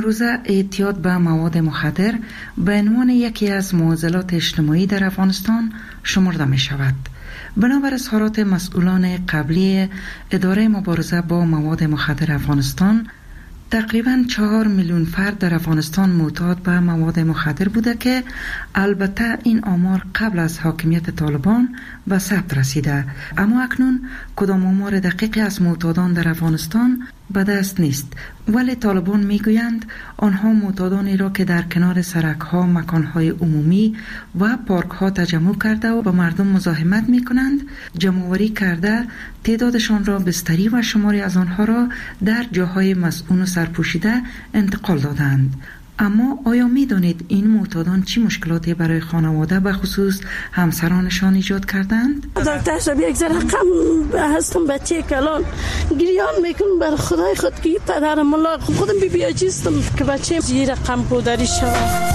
امروزه اعتیاد به مواد مخدر به عنوان یکی از معضلات اجتماعی در افغانستان شمرده می شود. بنابر اظهارات مسئولان قبلی اداره مبارزه با مواد مخدر افغانستان، تقریباً 4 میلیون فرد در افغانستان معتاد به مواد مخدر بوده که البته این آمار قبل از حاکمیت طالبان به ثبت رسیده، اما اکنون کدام آمار دقیقی از معتادان در افغانستان به دست نیست. ولی طالبان میگویند آنها معتادانی را که در کنار سرک‌ها، مکان‌های عمومی و پارک‌ها تجمع کرده و با مردم مزاحمت می‌کنند، جمع‌آوری کرده تعدادشان را بستری و شماری از آنها را در جاهای مسکون و سرپوشیده انتقال دادند. اما آیا می دانید این معتادان چی مشکلاتی برای خانواده به خصوص همسرانشان ایجاد کردند؟ در تشرب یک ذره غم هستم، بچه کلان گریان میکنم بر خدای خود که پدرم ملا خودم بی عجیزم که بچه زیر غم پودری شود.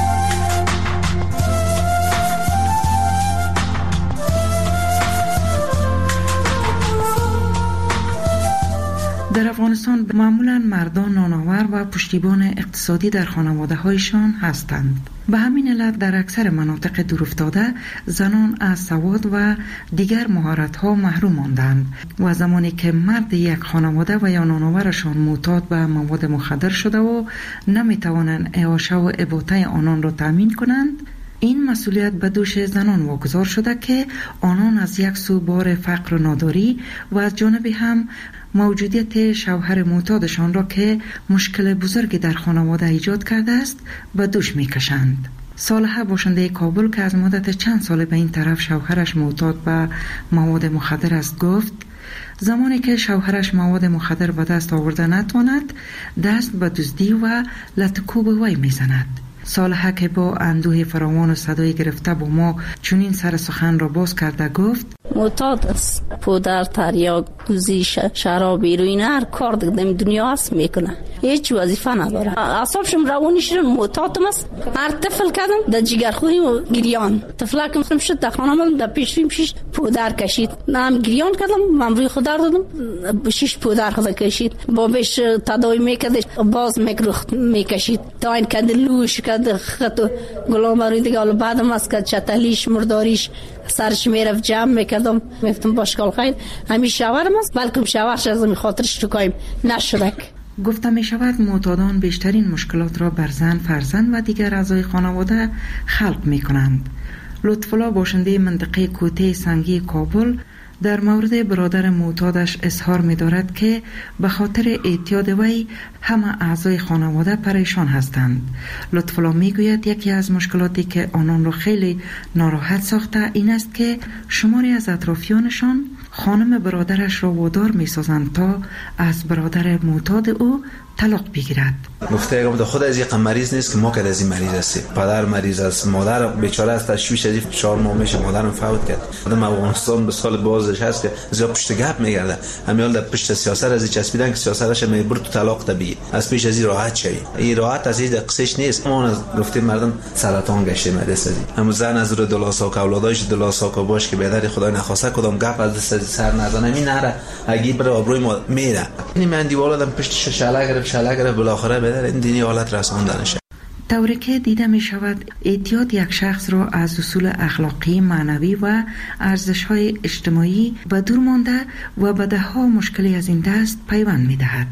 در افغانستان معمولا مردان نانآور و پشتیبان اقتصادی در خانواده هایشان هستند. به همین علت در اکثر مناطق دورافتاده زنان از سواد و دیگر مهارت ها محروم ماندند و زمانی که مرد یک خانواده و یا نانآورشان معتاد به مواد مخدر شده و نمیتوانند اعاشه و اباطه آنان را تامین کنند، این مسئولیت به دوش زنان واگذار شده که آنان از یک سو بار فقر و ناداری و از جانبی هم موجودیت شوهر معتادشان را که مشکل بزرگی در خانواده ایجاد کرده است به دوش میکشند. صالحه باشنده کابل که از مدت چند سال به این طرف شوهرش معتاد به مواد مخدر است گفت زمانی که شوهرش مواد مخدر به دست آورده نتواند، دست به دزدی و لطکوب وی میزند. صالحه که با اندوه فراوان و صدای گرفته با ما چنین سر سخن را باز کرده گفت معتاد است، پودر، تریاک، دوزی، شراب، هیروئین، هر کار در دنیا هست میکنه، هیچ وظیفه نداره. اعصابشم روانیش معتادم است. هر طفل کردم در جگرخوری و گریان، طفلکم شد در خانم در پیشیم 6 پودر کشید، نام گریان کردم، من روی خود دادم 6 پودر خود کشید، بابش تداوی میکرد باز میکروخت میکشید تا این کد لوش کد خط گلام روی دیگه. حالا بعدم از کد چتلیش مرداریش سرش میرفت جمع میکردم، میفتم باشکال خیر همین شوهرم است، بلکه شوهرش از خاطرش تو کایم نشدک. گفته می شود معتادان بیشترین مشکلات را بر زن، فرزند و دیگر اعضای خانواده خلق می کنند. لطفالله باشنده منطقه کوته سنگی کابل در مورد برادر معتادش اظهار می دارد که به خاطر اعتیاد وی همه اعضای خانواده پریشان هستند. لطفالله می گوید یکی از مشکلاتی که آنان را خیلی ناراحت ساخته این است که شماری از اطرافیانشان خانم برادرش را وادار می سازند تا از برادر معتاد او طلاق بگیرد. گفته اگه خود از یک مریض نیست که ما که از این مریض هستیم، پدر مریض است، مادر بیچاره است، تشویش از 4 ماه میشه مادرم فوت کرد. آدم افغانستان به سال بازش هست که زیاد پشت گپ میگرده، همیال در پشت سیاست از چسبیدن که سیاستش میبرد تو طلاق طبیعی از پیش از این راحت شوی. این راحت از این قصهش نیست. ما از گفتیم مردم سرطان گشته مدرسه دی هم زن از رو دلاسا که اولاداش دلاسا که باش که بدر خدای نخواسته کدام گپ از دست سر نزنه می نره اگه بر آبروی ما میره. این من دیوالادم پشتش شلق گرفت بالاخره بدر این دینی حالت رساندنشه. طوری که دیده می شود اعتیاد یک شخص را از اصول اخلاقی، معنوی و ارزش‌های اجتماعی به دور مانده و به ده‌ها مشکلی از این دست پیوند می دهد.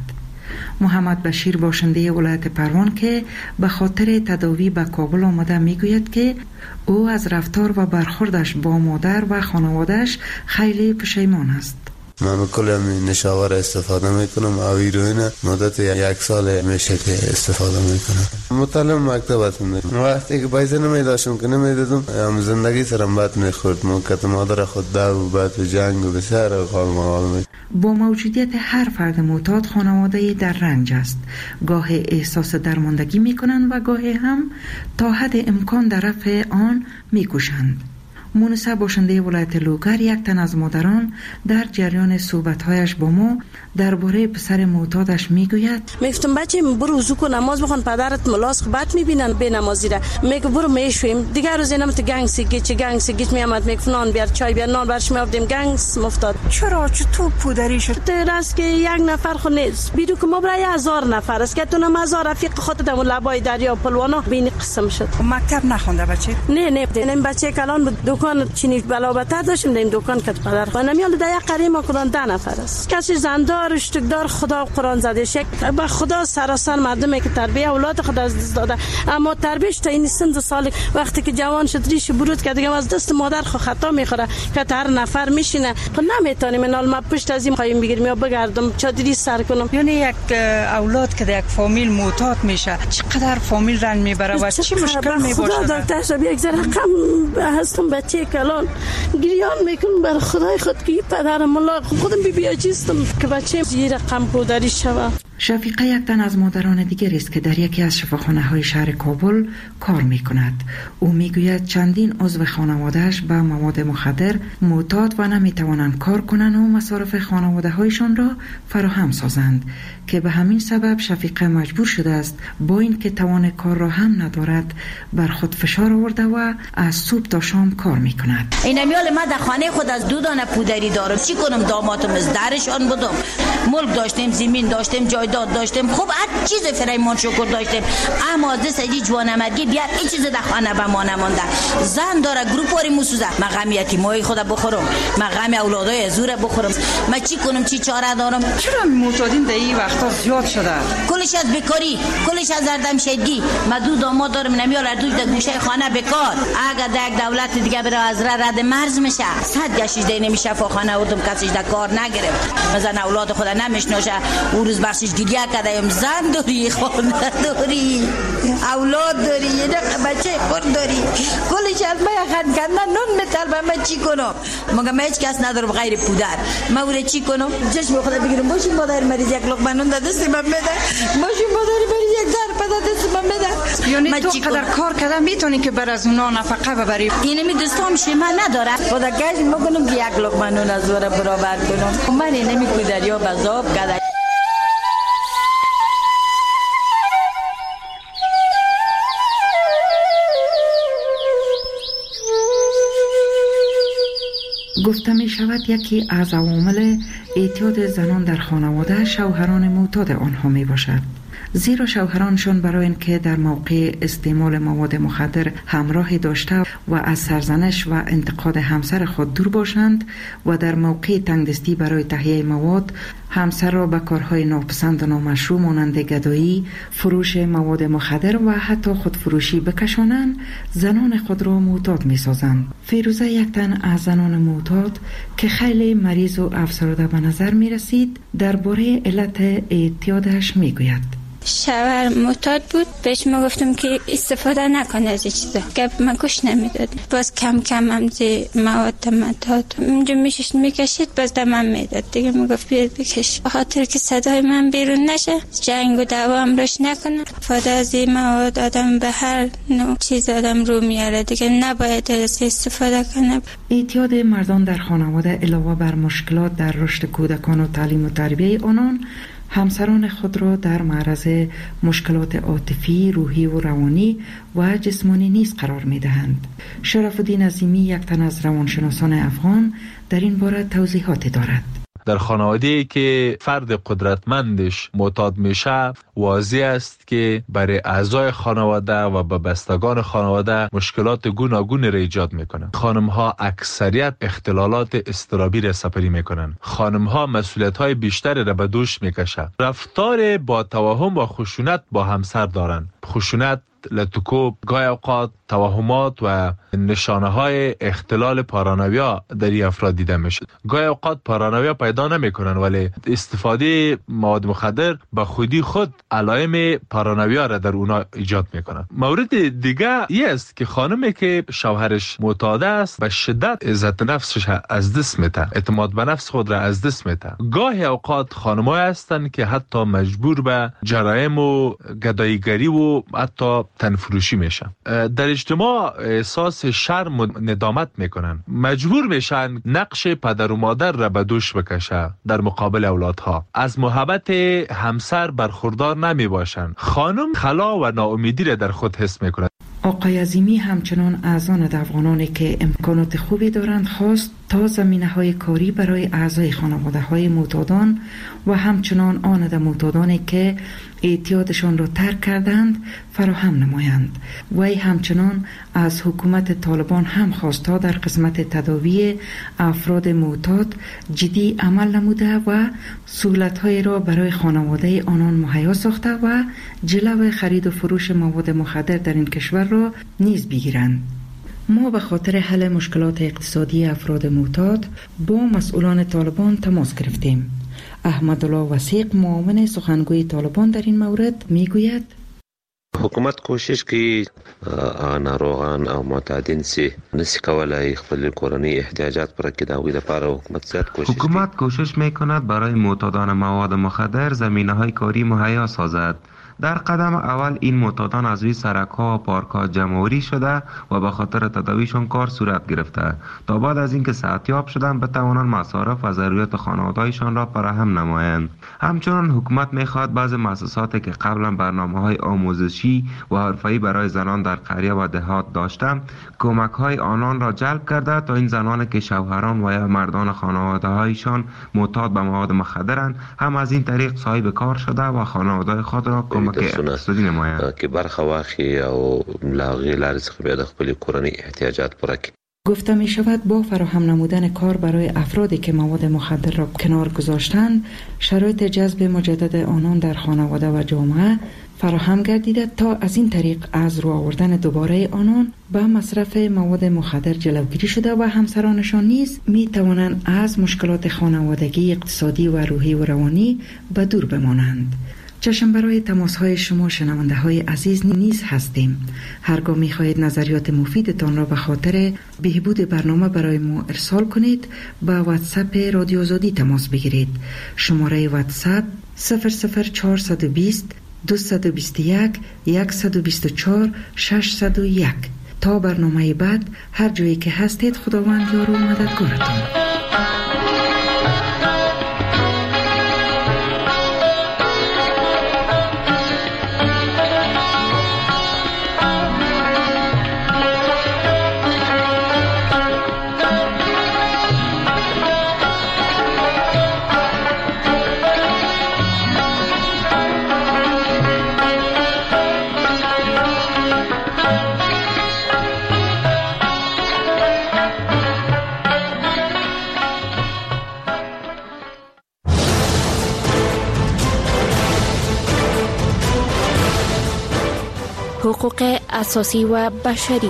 محمد بشیر باشنده ولایت پروان که به خاطر تداوی به کابل آمده می گوید که او از رفتار و برخوردش با مادر و خانوادهش خیلی پشیمان است. من کلم نشاور استفاده میکنم او هیروئین مدت 1 سال میشه که استفاده میکنم. مطالعه مکتبتون دارم. وقتی که پیسه نمیداشتم که نمیدادم هم زندگی سرم بد میخورد. موقت مادر خود دو و بد و جنگ و بسیار خالمال می. با موجودیت هر فرد معتاد خانواده در رنج است. گاه احساس درماندگی میکنند و گاه هم تا حد امکان در رفع آن میکوشند. مونسه باشنده ولایت لوگر یک تن از مادران در جریان صحبت‌هایش با ما درباره پسر معتادش میگوید: میگفتم بچه برو وضو کن نماز بخون، پدرت ملاس خبت میبینن به نمازی را. میگه برو میشویم. دیگر روز اینم تو گنگ سیگیچ میامد، میگفت نان بیار چای بیار، نان برش میافتیم گنگ مفتاد. چرا تو پودری شد؟ درست که یک نفر خو نیست بیرو که ما برای 1000 نفر است که تو نم 1000 رفیق خودت در لبای دریا پلوانا بین قسم شد. مکتب نخونده بچه؟ نه این بچه کلان بود دکان چینی بلابتر داشتیم در این دکان که پدر خو نمیال در یک قریه ما کدان 10 نفر است. کسی زندار اشتکدار خدا قرآن زده شک به خدا سراسر مردمی که تربیت اولاد خدا از دست داده، اما تربیتش تا این سن سال وقتی که جوان شد ریش برود که دیگه از دست مادر خو خطا میخوره که هر نفر میشینه خو نمیتونیم. من ما پشت از این خواهیم بگیریم یا بگردم چادری سر کنم. یعنی یک اولاد که در یک فامیل معتاد میشه چقدر فامیل رنج میبره و چی مشکل میباشه؟ خدا دکتر شب یک ذره رقم هستم بچه کلان گریان میکنم بر خدای خود که پدر ملا خودم بی چیستم که بچه یه رقم پودری شوه. شفیقه یک تن از مادران دیگر است که در یکی از شفاخانه‌های شهر کابل کار می‌کند. او میگوید چندین عضو خانواده‌اش به مواد مخدر معتاد و نمی‌توانند کار کنند و مصارف خانواده‌هایشان را فراهم سازند که به همین سبب شفیقه مجبور شده است با اینکه توان کار را هم ندارد بر خود فشار آورده و از صبح تا شام کار می‌کند. این میال ما در خانه خود از 2 دانه پودری دارم. چی کنم؟ دامادم از درشان بودم، ملک داشتیم، زمین داشتیم، جایداد داشتیم، خوب هر چیز فرایمان شکر داشتیم، اما دست سجی جوانمرگی بیار این چیز در خانه به ما نمانده. زن داره گروپاری موسوزه، من غم یتیمای خود بخورم، من غم اولادای زور بخورم، من چی کنم؟ چی چاره دارم؟ چرا معتادین در این وقتا زیاد شده؟ کلش از بیکاری، کلش از زردمشدگی. من 2 داماد دارم، نمیال هر دوی در گوشه خانه بیکار. اگر در یک دولت دیگه بره از رد مرز میشه، 100 گشیش دی نمیشه فخانه بودم کسیش در کار نگرفت. مثلا اولاد خود نمیشناسه، او روز بخشش گریه کردیم. زن داری، خانه داری، اولاد داری، یه بچه خود داری، کلش از من خند کردن نون میطلبم. من چی کنم؟ مگه من هیچ کس ندارم غیر پودر. من اوره چی کنم؟ چشم خدا بگیرم باشی مادر مریض یک لقمه نون دست من بده، باشی مادر مریض یک ظرف دست من بده. یعنی تو قدر کار کردن میتونی که بر از اونا نفقه ببری؟ اینه می دوستام شما نداره خدا کاش مگنم که یک لقمه نون از وره برابر کنم. من اینه می پودریا بذاب کرده. گفته می شود یکی از عوامل اعتیاد زنان در خانواده شوهران معتاد آنها می باشد، زیرا شوهرانشان برای اینکه در موقع استعمال مواد مخدر همراهی داشته و از سرزنش و انتقاد همسر خود دور باشند و در موقع تنگدستی برای تهیه مواد همسر را به کارهای ناپسند و نامشروع مانند گدایی، فروش مواد مخدر و حتی خودفروشی بکشانند، زنان خود را معتاد می سازند. فیروزه یک تن از زنان معتاد که خیلی مریض و افسرده به نظر می رسید درباره علت اعتیادش می گوید. شوهر معتاد بود، بهش ما گفتم که استفاده نکنه از این چیزا، گپ من گوش نمیداد. باز کم کم هم زی مواد مداد اونجا میکشید، باز دمم میداد دیگه. میگفت بیاد بکش، خاطر که صدای من بیرون نشه، جنگ و دعوا هم روش نکنه. استفاده از این مواد آدم به هر نوع چیز آدم رو میاره دیگه، نباید از استفاده کنه. اعتیاد مردان در خانواده علاوه بر مشکلات در رشد کودکان و تعلیم و تربیه آنان، همسران خود را در معرض مشکلات عاطفی، روحی و روانی و جسمانی نیز قرار می دهند. شرف الدین عظیمی یک تن از روانشناسان افغان در این باره توضیحاتی دارد. در خانواده‌ای که فرد قدرتمندش معتاد میشه، واضح است که برای اعضای خانواده و به بستگان خانواده مشکلات گوناگون را ایجاد میکنه. خانم‌ها اکثریت اختلالات اضطرابی را سپری میکنن. خانم‌ها مسئولیت‌های بیشتری را به دوش میکشن. رفتار با توهم و خشونت با همسر دارن. خشونت، لطکوب، گاهی اوقات توهمات و نشانه های اختلال پارانویا در این افراد دیده میشد. گاهی اوقات پارانویا پیدا نمیکنن، ولی استفاده مواد مخدر به خودی خود علائم پارانویا را در اونا ایجاد میکنن. مورد دیگه این است که خانمی که شوهرش معتاد است به شدت عزت نفسش از دست میده، اعتماد به نفس خود را از دست میده. گاهی اوقات خانمایی هستند که حتی مجبور به جرایم و گداییگری و و حتی تنفروشی میشن. در اجتماع احساس شرم و ندامت میکنن، مجبور میشن نقش پدر و مادر را به دوش بکشه در مقابل اولادها. از محبت همسر برخوردار نمی باشن. خانم خلا و ناامیدی را در خود حس میکنند. آقای عظیمی همچنان از آن افغانانی که امکانات خوبی دارند خواست تا زمینه‌های کاری برای اعضای خانواده‌های معتادان و همچنان آن معتادانی که اعتیادشان را ترک کردند فراهم نمایند. وی همچنان از حکومت طالبان هم خواست تا در قسمت تداوی افراد معتاد جدی عمل نموده و سهولت‌های را برای خانواده آنان مهیا ساخته و جلو خرید و فروش مواد مخدر در این کشور را نیز بگیرند. ما به خاطر حل مشکلات اقتصادی افراد معتاد با مسئولان طالبان تماس گرفتیم. احمدالله وثیق معاون سخنگوی طالبان در این مورد میگوید حکومت کوشش کی ناروغان او معتادین سی نسی کولای خپل کورنی احتیاجات پر کې داوی لپاره حکومت زیات حکومت کوشش میکند برای معتادان مواد مخدر زمینه‌های کاری مهیا سازد. در قدم اول این معتادان از روی سرک‌ها و پارک‌ها جمع‌آوری شده و به خاطر تداویشون کار صورت گرفته تا بعد از اینکه صحتیاب شدن بتوانند مصارف و ضروریات خانواده‌هایشان را فراهم نمایند. همچنین حکومت می‌خواهد بعضی مؤسساتی که قبلا برنامه‌های آموزشی و حرفه‌ای برای زنان در قریه و دهات داشتند کمک‌های آنان را جلب کرده تا این زنانی که شوهران و یا مردان خانواده‌هایشان معتاد به مواد مخدرند هم از این طریق صاحب کار شده و خانواده خود را که برخه واخی او لاغی لارس بیا د خپل کورنی احتیاجات پوره کړي. گفته می شود با فراهم نمودن کار برای افرادی که مواد مخدر را کنار گذاشتند شرایط جذب مجدد آنان در خانواده و جامعه فراهم گردیده تا از این طریق از رو آوردن دوباره آنان به مصرف مواد مخدر جلوگیری شده و همسرانشان نیز می توانند از مشکلات خانوادگی، اقتصادی و روحی و روانی به دور بمانند. چشم برای تماس های شما شنونده های عزیز نیز هستیم. هرگاه می خواهید نظریات مفیدتان را به خاطر بهبود برنامه برای ما ارسال کنید با واتساپ رادیو آزادی تماس بگیرید. شماره واتساپ 00420 221 124 601. تا برنامه بعد هر جایی که هستید خداوند یار و مددگارتان. حقوق اساسی و بشری.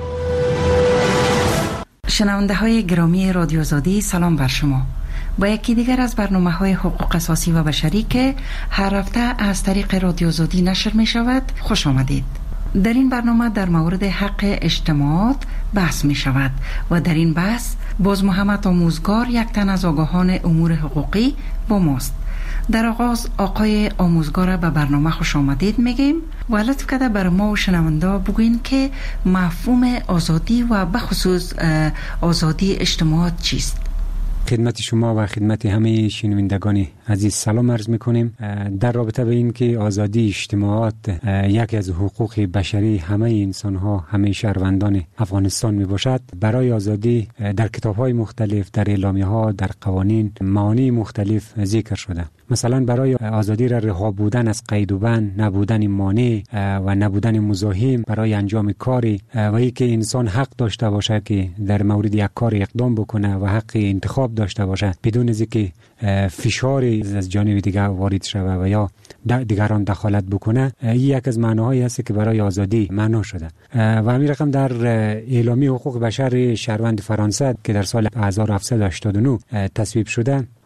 شنونده های گرامی رادیو آزادی سلام بر شما. با یکی دیگر از برنامه های حقوق اساسی و بشری که هر هفته از طریق رادیو آزادی نشر می شود خوش آمدید. در این برنامه در مورد حق اجتماعات بحث می شود و در این بحث باز محمد آموزگار یک تن از آگاهان امور حقوقی با ماست. در آغاز آقای آموزگار به برنامه خوش آمدید میگیم و لطف کرده بر ما و شنونده بگوین که مفهوم آزادی و بخصوص آزادی اجتماعات چیست؟ خدمت شما و خدمت همه شنوندگان عزیز سلام عرض میکنیم. در رابطه به این که آزادی اجتماعات یکی از حقوق بشری همه انسان ها، همه شهروندان افغانستان می باشد، برای آزادی در کتاب های مختلف، در اعلامیه ها، در قوانین معانی مختلف ذکر شده. مثلا برای آزادی را رها بودن از قید و بند، نبودن مانع و نبودن مزاحم برای انجام کاری و اینکه انسان حق داشته باشه که در مورد یک کار اقدام بکنه و حق انتخاب داشته باشه بدون از اینکه فشاری از جانب دیگر وارد شود و یا دیگران دخالت بکنه. این یک از معناهایی است که برای آزادی معنا شده و همین رقم در اعلامیه حقوق بشر شهروند فرانسه که در سال 1789 تصویب شده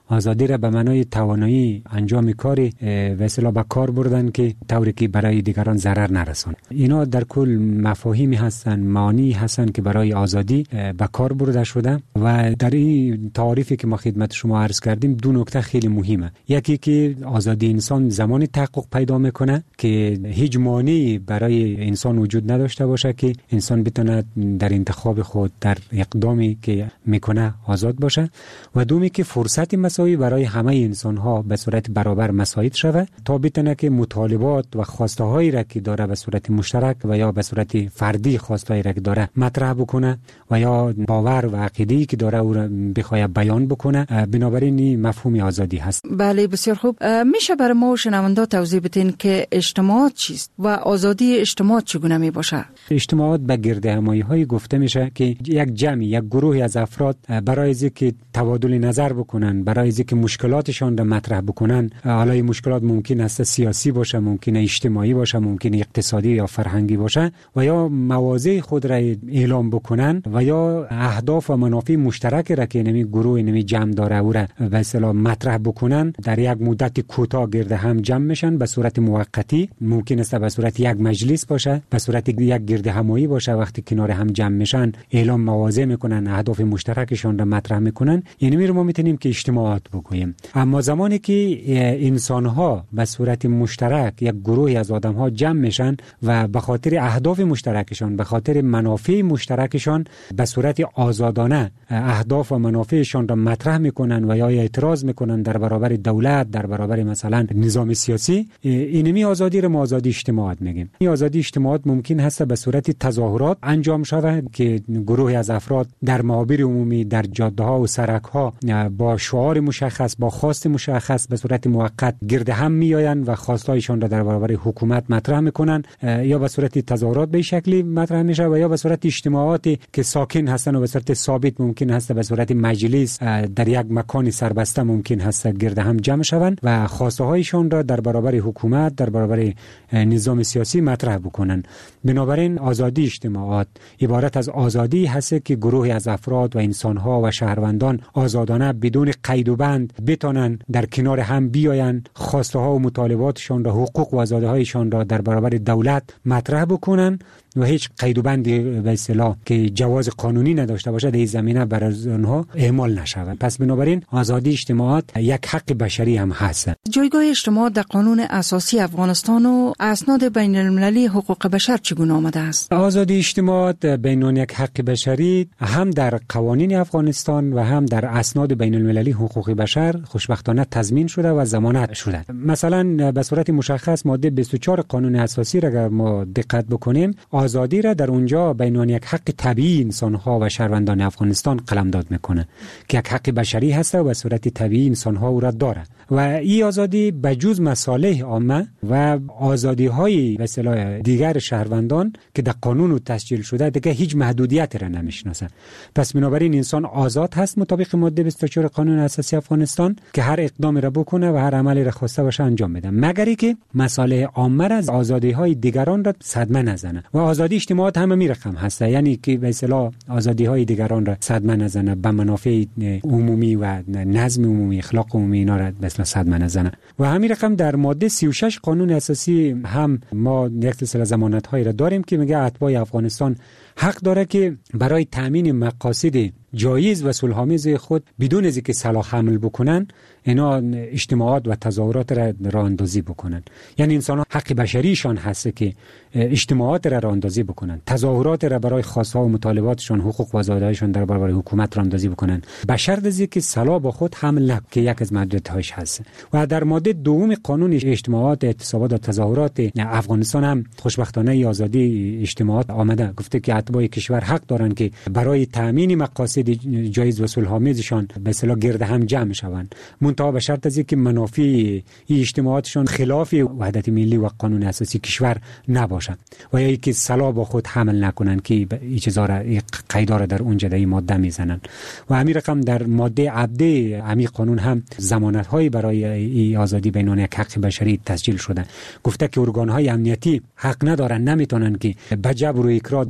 آزادی را به معنای توانایی انجام کاری و اصطلاح به کار بردن که طوری که برای دیگران ضرر نرسونه. اینا در کل مفاهیمی هستن، معانی هستن که برای آزادی به کار برده شده و در این تعریفی که ما خدمت شما عرض کردیم دو نکته خیلی مهمه. یکی که آزادی انسان زمانی تحقق پیدا میکنه که هیچ مانعی برای انسان وجود نداشته باشه که انسان بتونه در انتخاب خود در اقدامی که میکنه آزاد باشه و دومی که فرصت مساوی برای همه انسان ها به صورت برابر مساعد شود تا بتونه که مطالبات و خواسته هایی را که داره به صورت مشترک و یا به صورت فردی خواسته هایی را که داره مطرح بکنه و یا باور و عقیده‌ای که داره او را بخواد بیان بکنه. بنابراین این مفهوم آزادی هست. بله بسیار خوب. میشه برای ما شنوندا توضیح بدین که اجتماعات چیست و آزادی اجتماعات چگونه می باشه؟ اجتماعات به گردهمایی های گفته میشه که یک جمعی، یک گروهی از افراد برای اینکه تبادل نظر بکنن، برای اینکه مشکلاتشان را مطرح بکنن، حالا این مشکلات ممکن است سیاسی باشه، ممکن اجتماعی باشه، ممکن اقتصادی یا فرهنگی باشه و یا مواضع خود را اعلام بکنن و یا اهداف و منافع مشترک را که نمی گروه نمی جمع داره او را به اصطلاح مطرح بکنن، در یک مدت کوتاه گرد هم جمع میشن به صورت موقتی، ممکن است به صورت یک مجلس باشه، به صورت یک گرد همایی باشه، وقتی کنار هم جمع میشن اعلام مواضع میکنن، اهداف مشترکشون را مطرح میکنن. یعنی ما میتونیم که اجتماعات بگوییم. اما زمانی که انسان ها به صورت مشترک یک گروهی از آدم ها جمع میشن و به خاطر اهداف مشترکشان، به خاطر منافع مشترکشان به صورت آزادانه اهداف و منافعشان را مطرح میکنن و یا اعتراض میکنن در برابر دولت، در برابر مثلا نظام سیاسی، اینمی آزادی را ما آزادی اجتماعات میگیم. این آزادی اجتماعات ممکن هست به صورت تظاهرات انجام شود که گروهی از افراد در محاور عمومی، در جاده ها و سرک ها با شعار مشخص، با خواست مشخص به صورت موقت گرد هم میآیند و خواستایشان را در برابر حکومت مطرح میکنن، یا به صورت تظاهرات به شکلی مطرح میشه و یا به صورت اجتماعاتی که ساکن هستن و به صورت ثابت ممکن هست به صورت مجلس در یک مکان سربسته ممکن هست گرد هم جمع شوند و خواسته هایشان را در برابر حکومت، در برابر نظام سیاسی مطرح بکنن. بنابراین آزادی اجتماعات عبارت از آزادی هست که گروهی از افراد و انسان‌ها و شهروندان آزادانه بدون قید و بند بتونن در کنار هم بیایند، خواسته ها و مطالباتشان را، حقوق و آزادی هایشان را در برابر دولت مطرح بکنن و هیچ قید و بندی به اصطلاح که جواز قانونی نداشته باشه در این زمینه برای آنها اعمال نشود. پس بنابراین آزادی اجتماعات یک حق بشری هم هست. جایگاه اجتماعات در قانون اساسی افغانستان و اسناد بین المللی حقوق بشر چگونه آمده است؟ آزادی اجتماعات بین یک حق بشری هم در قوانین افغانستان و هم در اسناد بین المللی حقوق بشر خوشبختانه تضمین شده و ضمانت شده. مثلا به صورت مشخص ماده 24 قانون اساسی را اگر ما دقت بکنیم، آزادی را در اونجا بین یک حق طبیعی انسان‌ها و شهروندان افغانستان قلمداد میکنه که یک حق بشری هست و به صورت طبیعی انسان‌ها او را داره و این آزادی بجز مصالح عامه و آزادی‌های به اصطلاح دیگر شهروندان که در قانون تسجیل شده دیگه هیچ محدودیتی را نمیشناسه. پس بنابراین انسان آزاد هست مطابق ماده 24 قانون اساسی افغانستان که هر اقدامی را بکنه و هر عملی را خواسته باشه انجام بده، مگر اینکه مصالح عامه را از آزادی‌های دیگران را صدمه نزنه. و آزادی اجتماعات هم می رقم هست، یعنی که به اصطلاح آزادی‌های دیگران را صدمه نزنه، به منافع عمومی و نظم عمومی، اخلاق عمومی اینا را به اصطلاح صدمه نزنه. و همین رقم در ماده 36 قانون اساسی هم ما یک سلسله ضمانت‌هایی را داریم که میگه اتباع افغانستان حق داره که برای تامین مقاصد جایز و صلح‌آمیز خود بدون از اینکه سلاح حمل بکنن اینا اجتماعات و تظاهرات را راه اندازی بکنن. یعنی انسان حق بشریشان هست که اجتماعات را راه اندازی بکنن، تظاهرات را برای خواست‌ها و مطالباتشان، حقوق و آزادی‌هایشان در برابر حکومت راه اندازی بکنن، به شرط از اینکه سلاح با خود حمل نکنند که یک از محدودیت‌هاش هست. و در ماده دوم قانون اجتماعات، اعتصابات و تظاهرات افغانستان هم خوشبختانه آزادی اجتماعات آمده، گفته که اتباع کشور حق دارند که برای تامین مقاصد جایز و صلح‌آمیزشان به اصطلاح گرد هم جمع شوند، منتها به شرط از اینکه منافع این اجتماعاتشان خلاف وحدت ملی و قانون اساسی کشور نباشد و یا اینکه سلاح با خود حمل نکنند که این چیزا را قیدا را در اونجا در این ماده میزنن. و همین رقم در ماده عبده همین قانون هم ضمانت‌های برای این آزادی بین یک حق بشری تسجیل شده، گفته که ارگان‌های امنیتی حق ندارن، نمیتونن که به جبر و اکراه در درون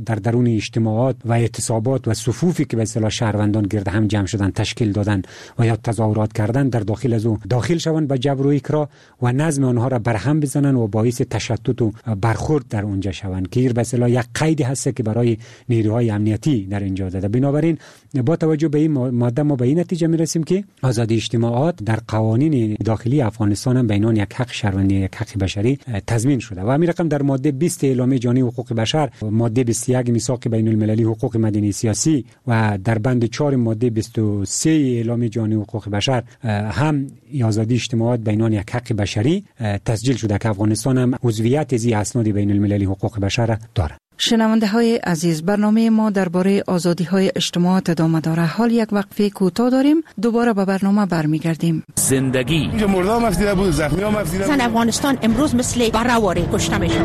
درون اجتماعات و اعتصابات و صفوفی که به اصطلاح شهروندان گرد هم جمع شدن تشکیل دادن و یا تظاهرات کردن در داخل از او داخل شوند به جبر و اکراه و نظم آنها را برهم بزنن و باعث تشتت و برخورد در اونجا شوند که به اصطلاح یک قیدی هست که برای نیروهای امنیتی در اینجا داده. بنابراین با توجه به این ماده ما به این نتیجه میرسیم که آزادی اجتماعات در قوانین داخلی افغانستان هم به عنوان یک حق شهروندی، یک حق بشری تضمین شده و همین رقم در ماده 20 اعلامیه جهانی حقوق بشر، ماده 21 میثاق بین المللی حقوق مدنی سیاسی و در بند 4 ماده 23 اعلامیه جهانی حقوق بشر هم آزادی اجتماعات به عنوان یک حق بشری تسجیل شده که افغانستان هم عضویت از اسناد بین المللی حقوق بشر دارد. شنونده های عزیز، برنامه ما درباره آزادی های اجتماعات ادامه داره. حال یک وقفه کوتاه داریم، دوباره به برنامه برمیگردیم. زندگی اینجا مردم مفیده بود، زخمی ها مفیده بود. افغانستان امروز مثل برآوری کشته میشه.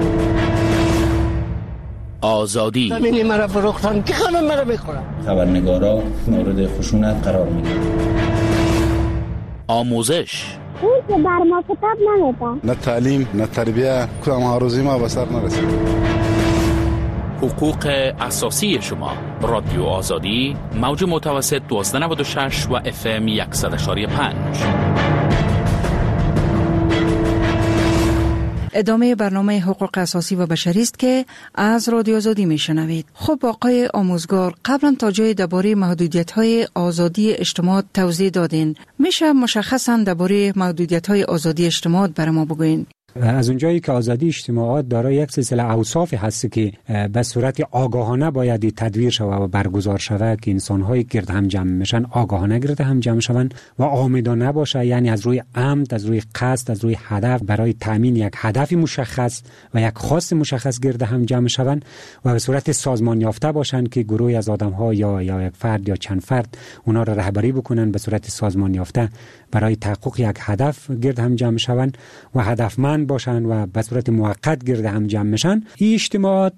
آزادی زمینی مرا فروختن که خانم مرا میخورن. خبرنگارا مورد خشونت قرار میگیرن. آموزش اون که بر ما کتاب نمیدن، نه تعلیم نه تربیه، کدام آرزوی ما به سر نرسید. حقوق اساسی شما. رادیو آزادی، موج متوسط 1296 و FM 100.5. ادامه برنامه حقوق اساسی و بشری است که از رادیو آزادی میشنوید. خب آقای آموزگار، قبلا تا جای درباره محدودیت‌های آزادی اجتماعات توضیح دادین. میشه مشخصاً درباره محدودیت‌های آزادی اجتماعات برای ما بگوین؟ از اونجایی که آزادی اجتماعات دارای یک سلسله اوصاف هست که به صورت آگاهانه باید تدویر شود و برگزار شود که انسان‌های گرد هم جمع میشن آگاهانه گرد هم جمع شوند و عامدانه باشه، یعنی از روی عمد، از روی قصد، از روی هدف برای تامین یک هدف مشخص و یک خواست مشخص گرد هم جمع شوند و به صورت سازمان یافته باشند که گروهی از آدم‌ها یا یک فرد یا چند فرد اونا را رهبری بکنن به صورت سازمان یافته برای تحقق یک هدف گرد هم جمع شوند و هدفمند باشند و به صورت موقت گرد هم جمع میشن. این اجتماعات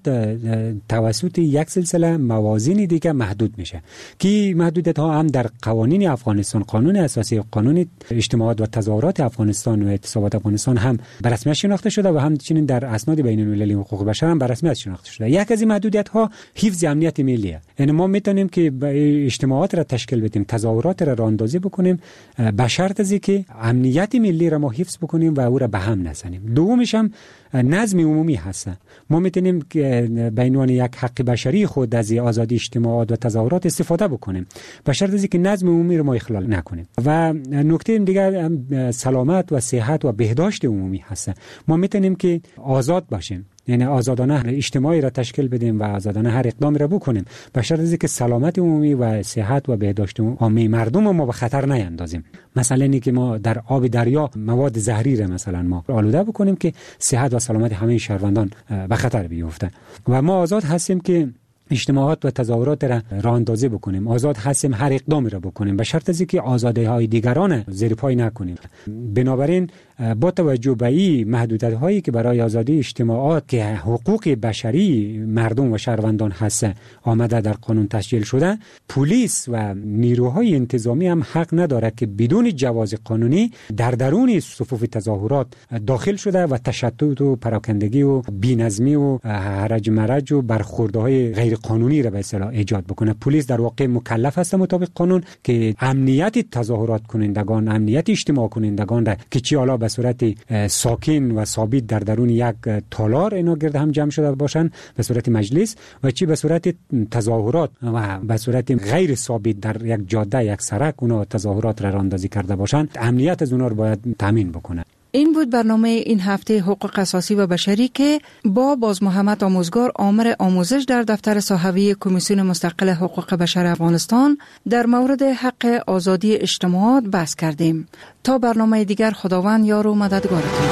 توسط یک سلسله موازین دیگه محدود میشه که محدودیت ها هم در قوانین افغانستان، قانون اساسی، قانون اجتماعات و تظاهرات افغانستان و اعتصابات افغانستان هم به رسمیت شناخته شده و همچنین در اسناد بین المللی حقوق بشر هم به رسمیت شناخته شده. یک از این محدودیت ها حفظ امنیت ملیه. یعنی ما میتونیم که اجتماعات را تشکیل بدیم، تظاهرات را راهاندازی بکنیم به شرط از اینکه امنیت ملی را ما حفظ بکنیم و او را به هم نزنیم. دومش هم نظم عمومی هست. ما میتونیم به عنوان یک حق بشری خود از آزادی اجتماعات و تظاهرات استفاده بکنیم به شرط از اینکه نظم عمومی رو ما اخلال نکنیم. و نکته دیگر سلامت و صحت و بهداشت عمومی هست. ما میتونیم که آزاد باشیم، یعنی آزادانه اجتماعی را تشکیل بدیم و آزادانه هر اقدامی را بکنیم به شرط از اینکه سلامت عمومی و صحت و بهداشت عامه مردم ما به خطر نیندازیم. مثلا اینکه ما در آب دریا مواد زهری را مثلا ما آلوده بکنیم که صحت و سلامت همه شهروندان به خطر بیفته. و ما آزاد هستیم که اجتماعات و تظاهرات را راهاندازی بکنیم، آزاد هستیم هر اقدامی را بکنیم به شرط از اینکه آزادی‌های دیگران زیر پای نکنیم. بنابراین با توجه به این محدودیت‌هایی که برای آزادی اجتماعات که حقوق بشری مردم و شهروندان هست آمده در قانون تسجیل شده، پلیس و نیروهای انتظامی هم حق نداره که بدون جواز قانونی در درون صفوف تظاهرات داخل شده و تشتت و پراکندگی و بی‌نظمی و هرج مرج و برخوردهای غیر قانونی را به اصطلاح ایجاد بکنه. پلیس در واقع مکلف است مطابق قانون که امنیت تظاهرات کنندگان، امنیت اجتماع کنندگان را که چی حالا به صورت ساکن و ثابت در درون یک تالار اینا گرد هم جمع شده باشن به صورت مجلس و چی به صورت تظاهرات و به صورت غیر ثابت در یک جاده، یک سرک اونا تظاهرات را راهاندازی کرده باشن، امنیت از اونا رو باید تامین بکنه. این بود برنامه این هفته حقوق اساسی و بشری که با باز محمد آموزگار آمر آموزش در دفتر صحوی کمیسیون مستقل حقوق بشر افغانستان در مورد حق آزادی اجتماعات بحث کردیم. تا برنامه دیگر خداوند یار و مددگارتون.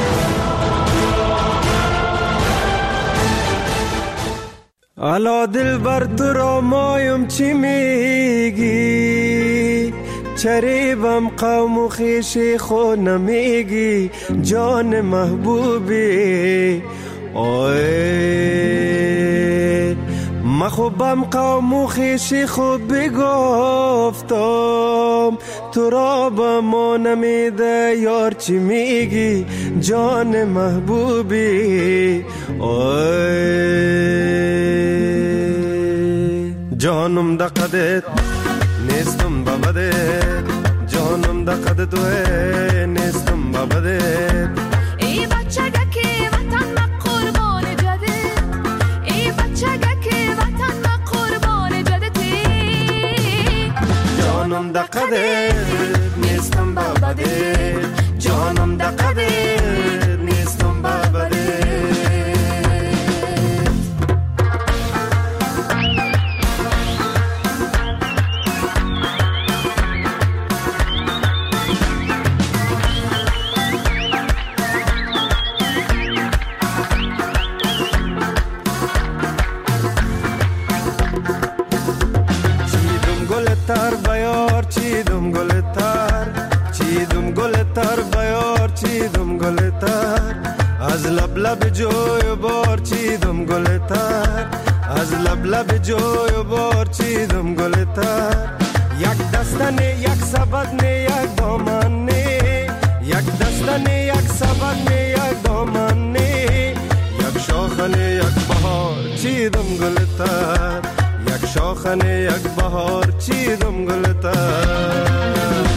الا دل بر تو را مایم چی میگی، چریبم قوم و خیشی خود نمیگی، جان محبوبی اوه مخوبم قوم و خیشی خود بگفتم، تو را با ما نمیده یار چی میگی، جان محبوبی اوه جانم دقدت نیستم ببدت جانم دقد توه نیستم ببدت ای بچگه که وطن ما قربان جدت ای بچگه که وطن ما قربان جدتی جانم دقدت نیستم ببدت جانم دقدت نیستم ببدت تر بیار چیدم گل تر چیدم گل تر بیار چیدم گل تر از لب لب جوی بار چیدم گل تر از لب لب جوی بار چیدم گل تر یک دستنه یک سبدنه یک دامنه یک دستنه یک سبدنه یک دامنه یک شاخنه یک بهار چیدم گل تر یک شاخنه یک بهار چیدم گل تر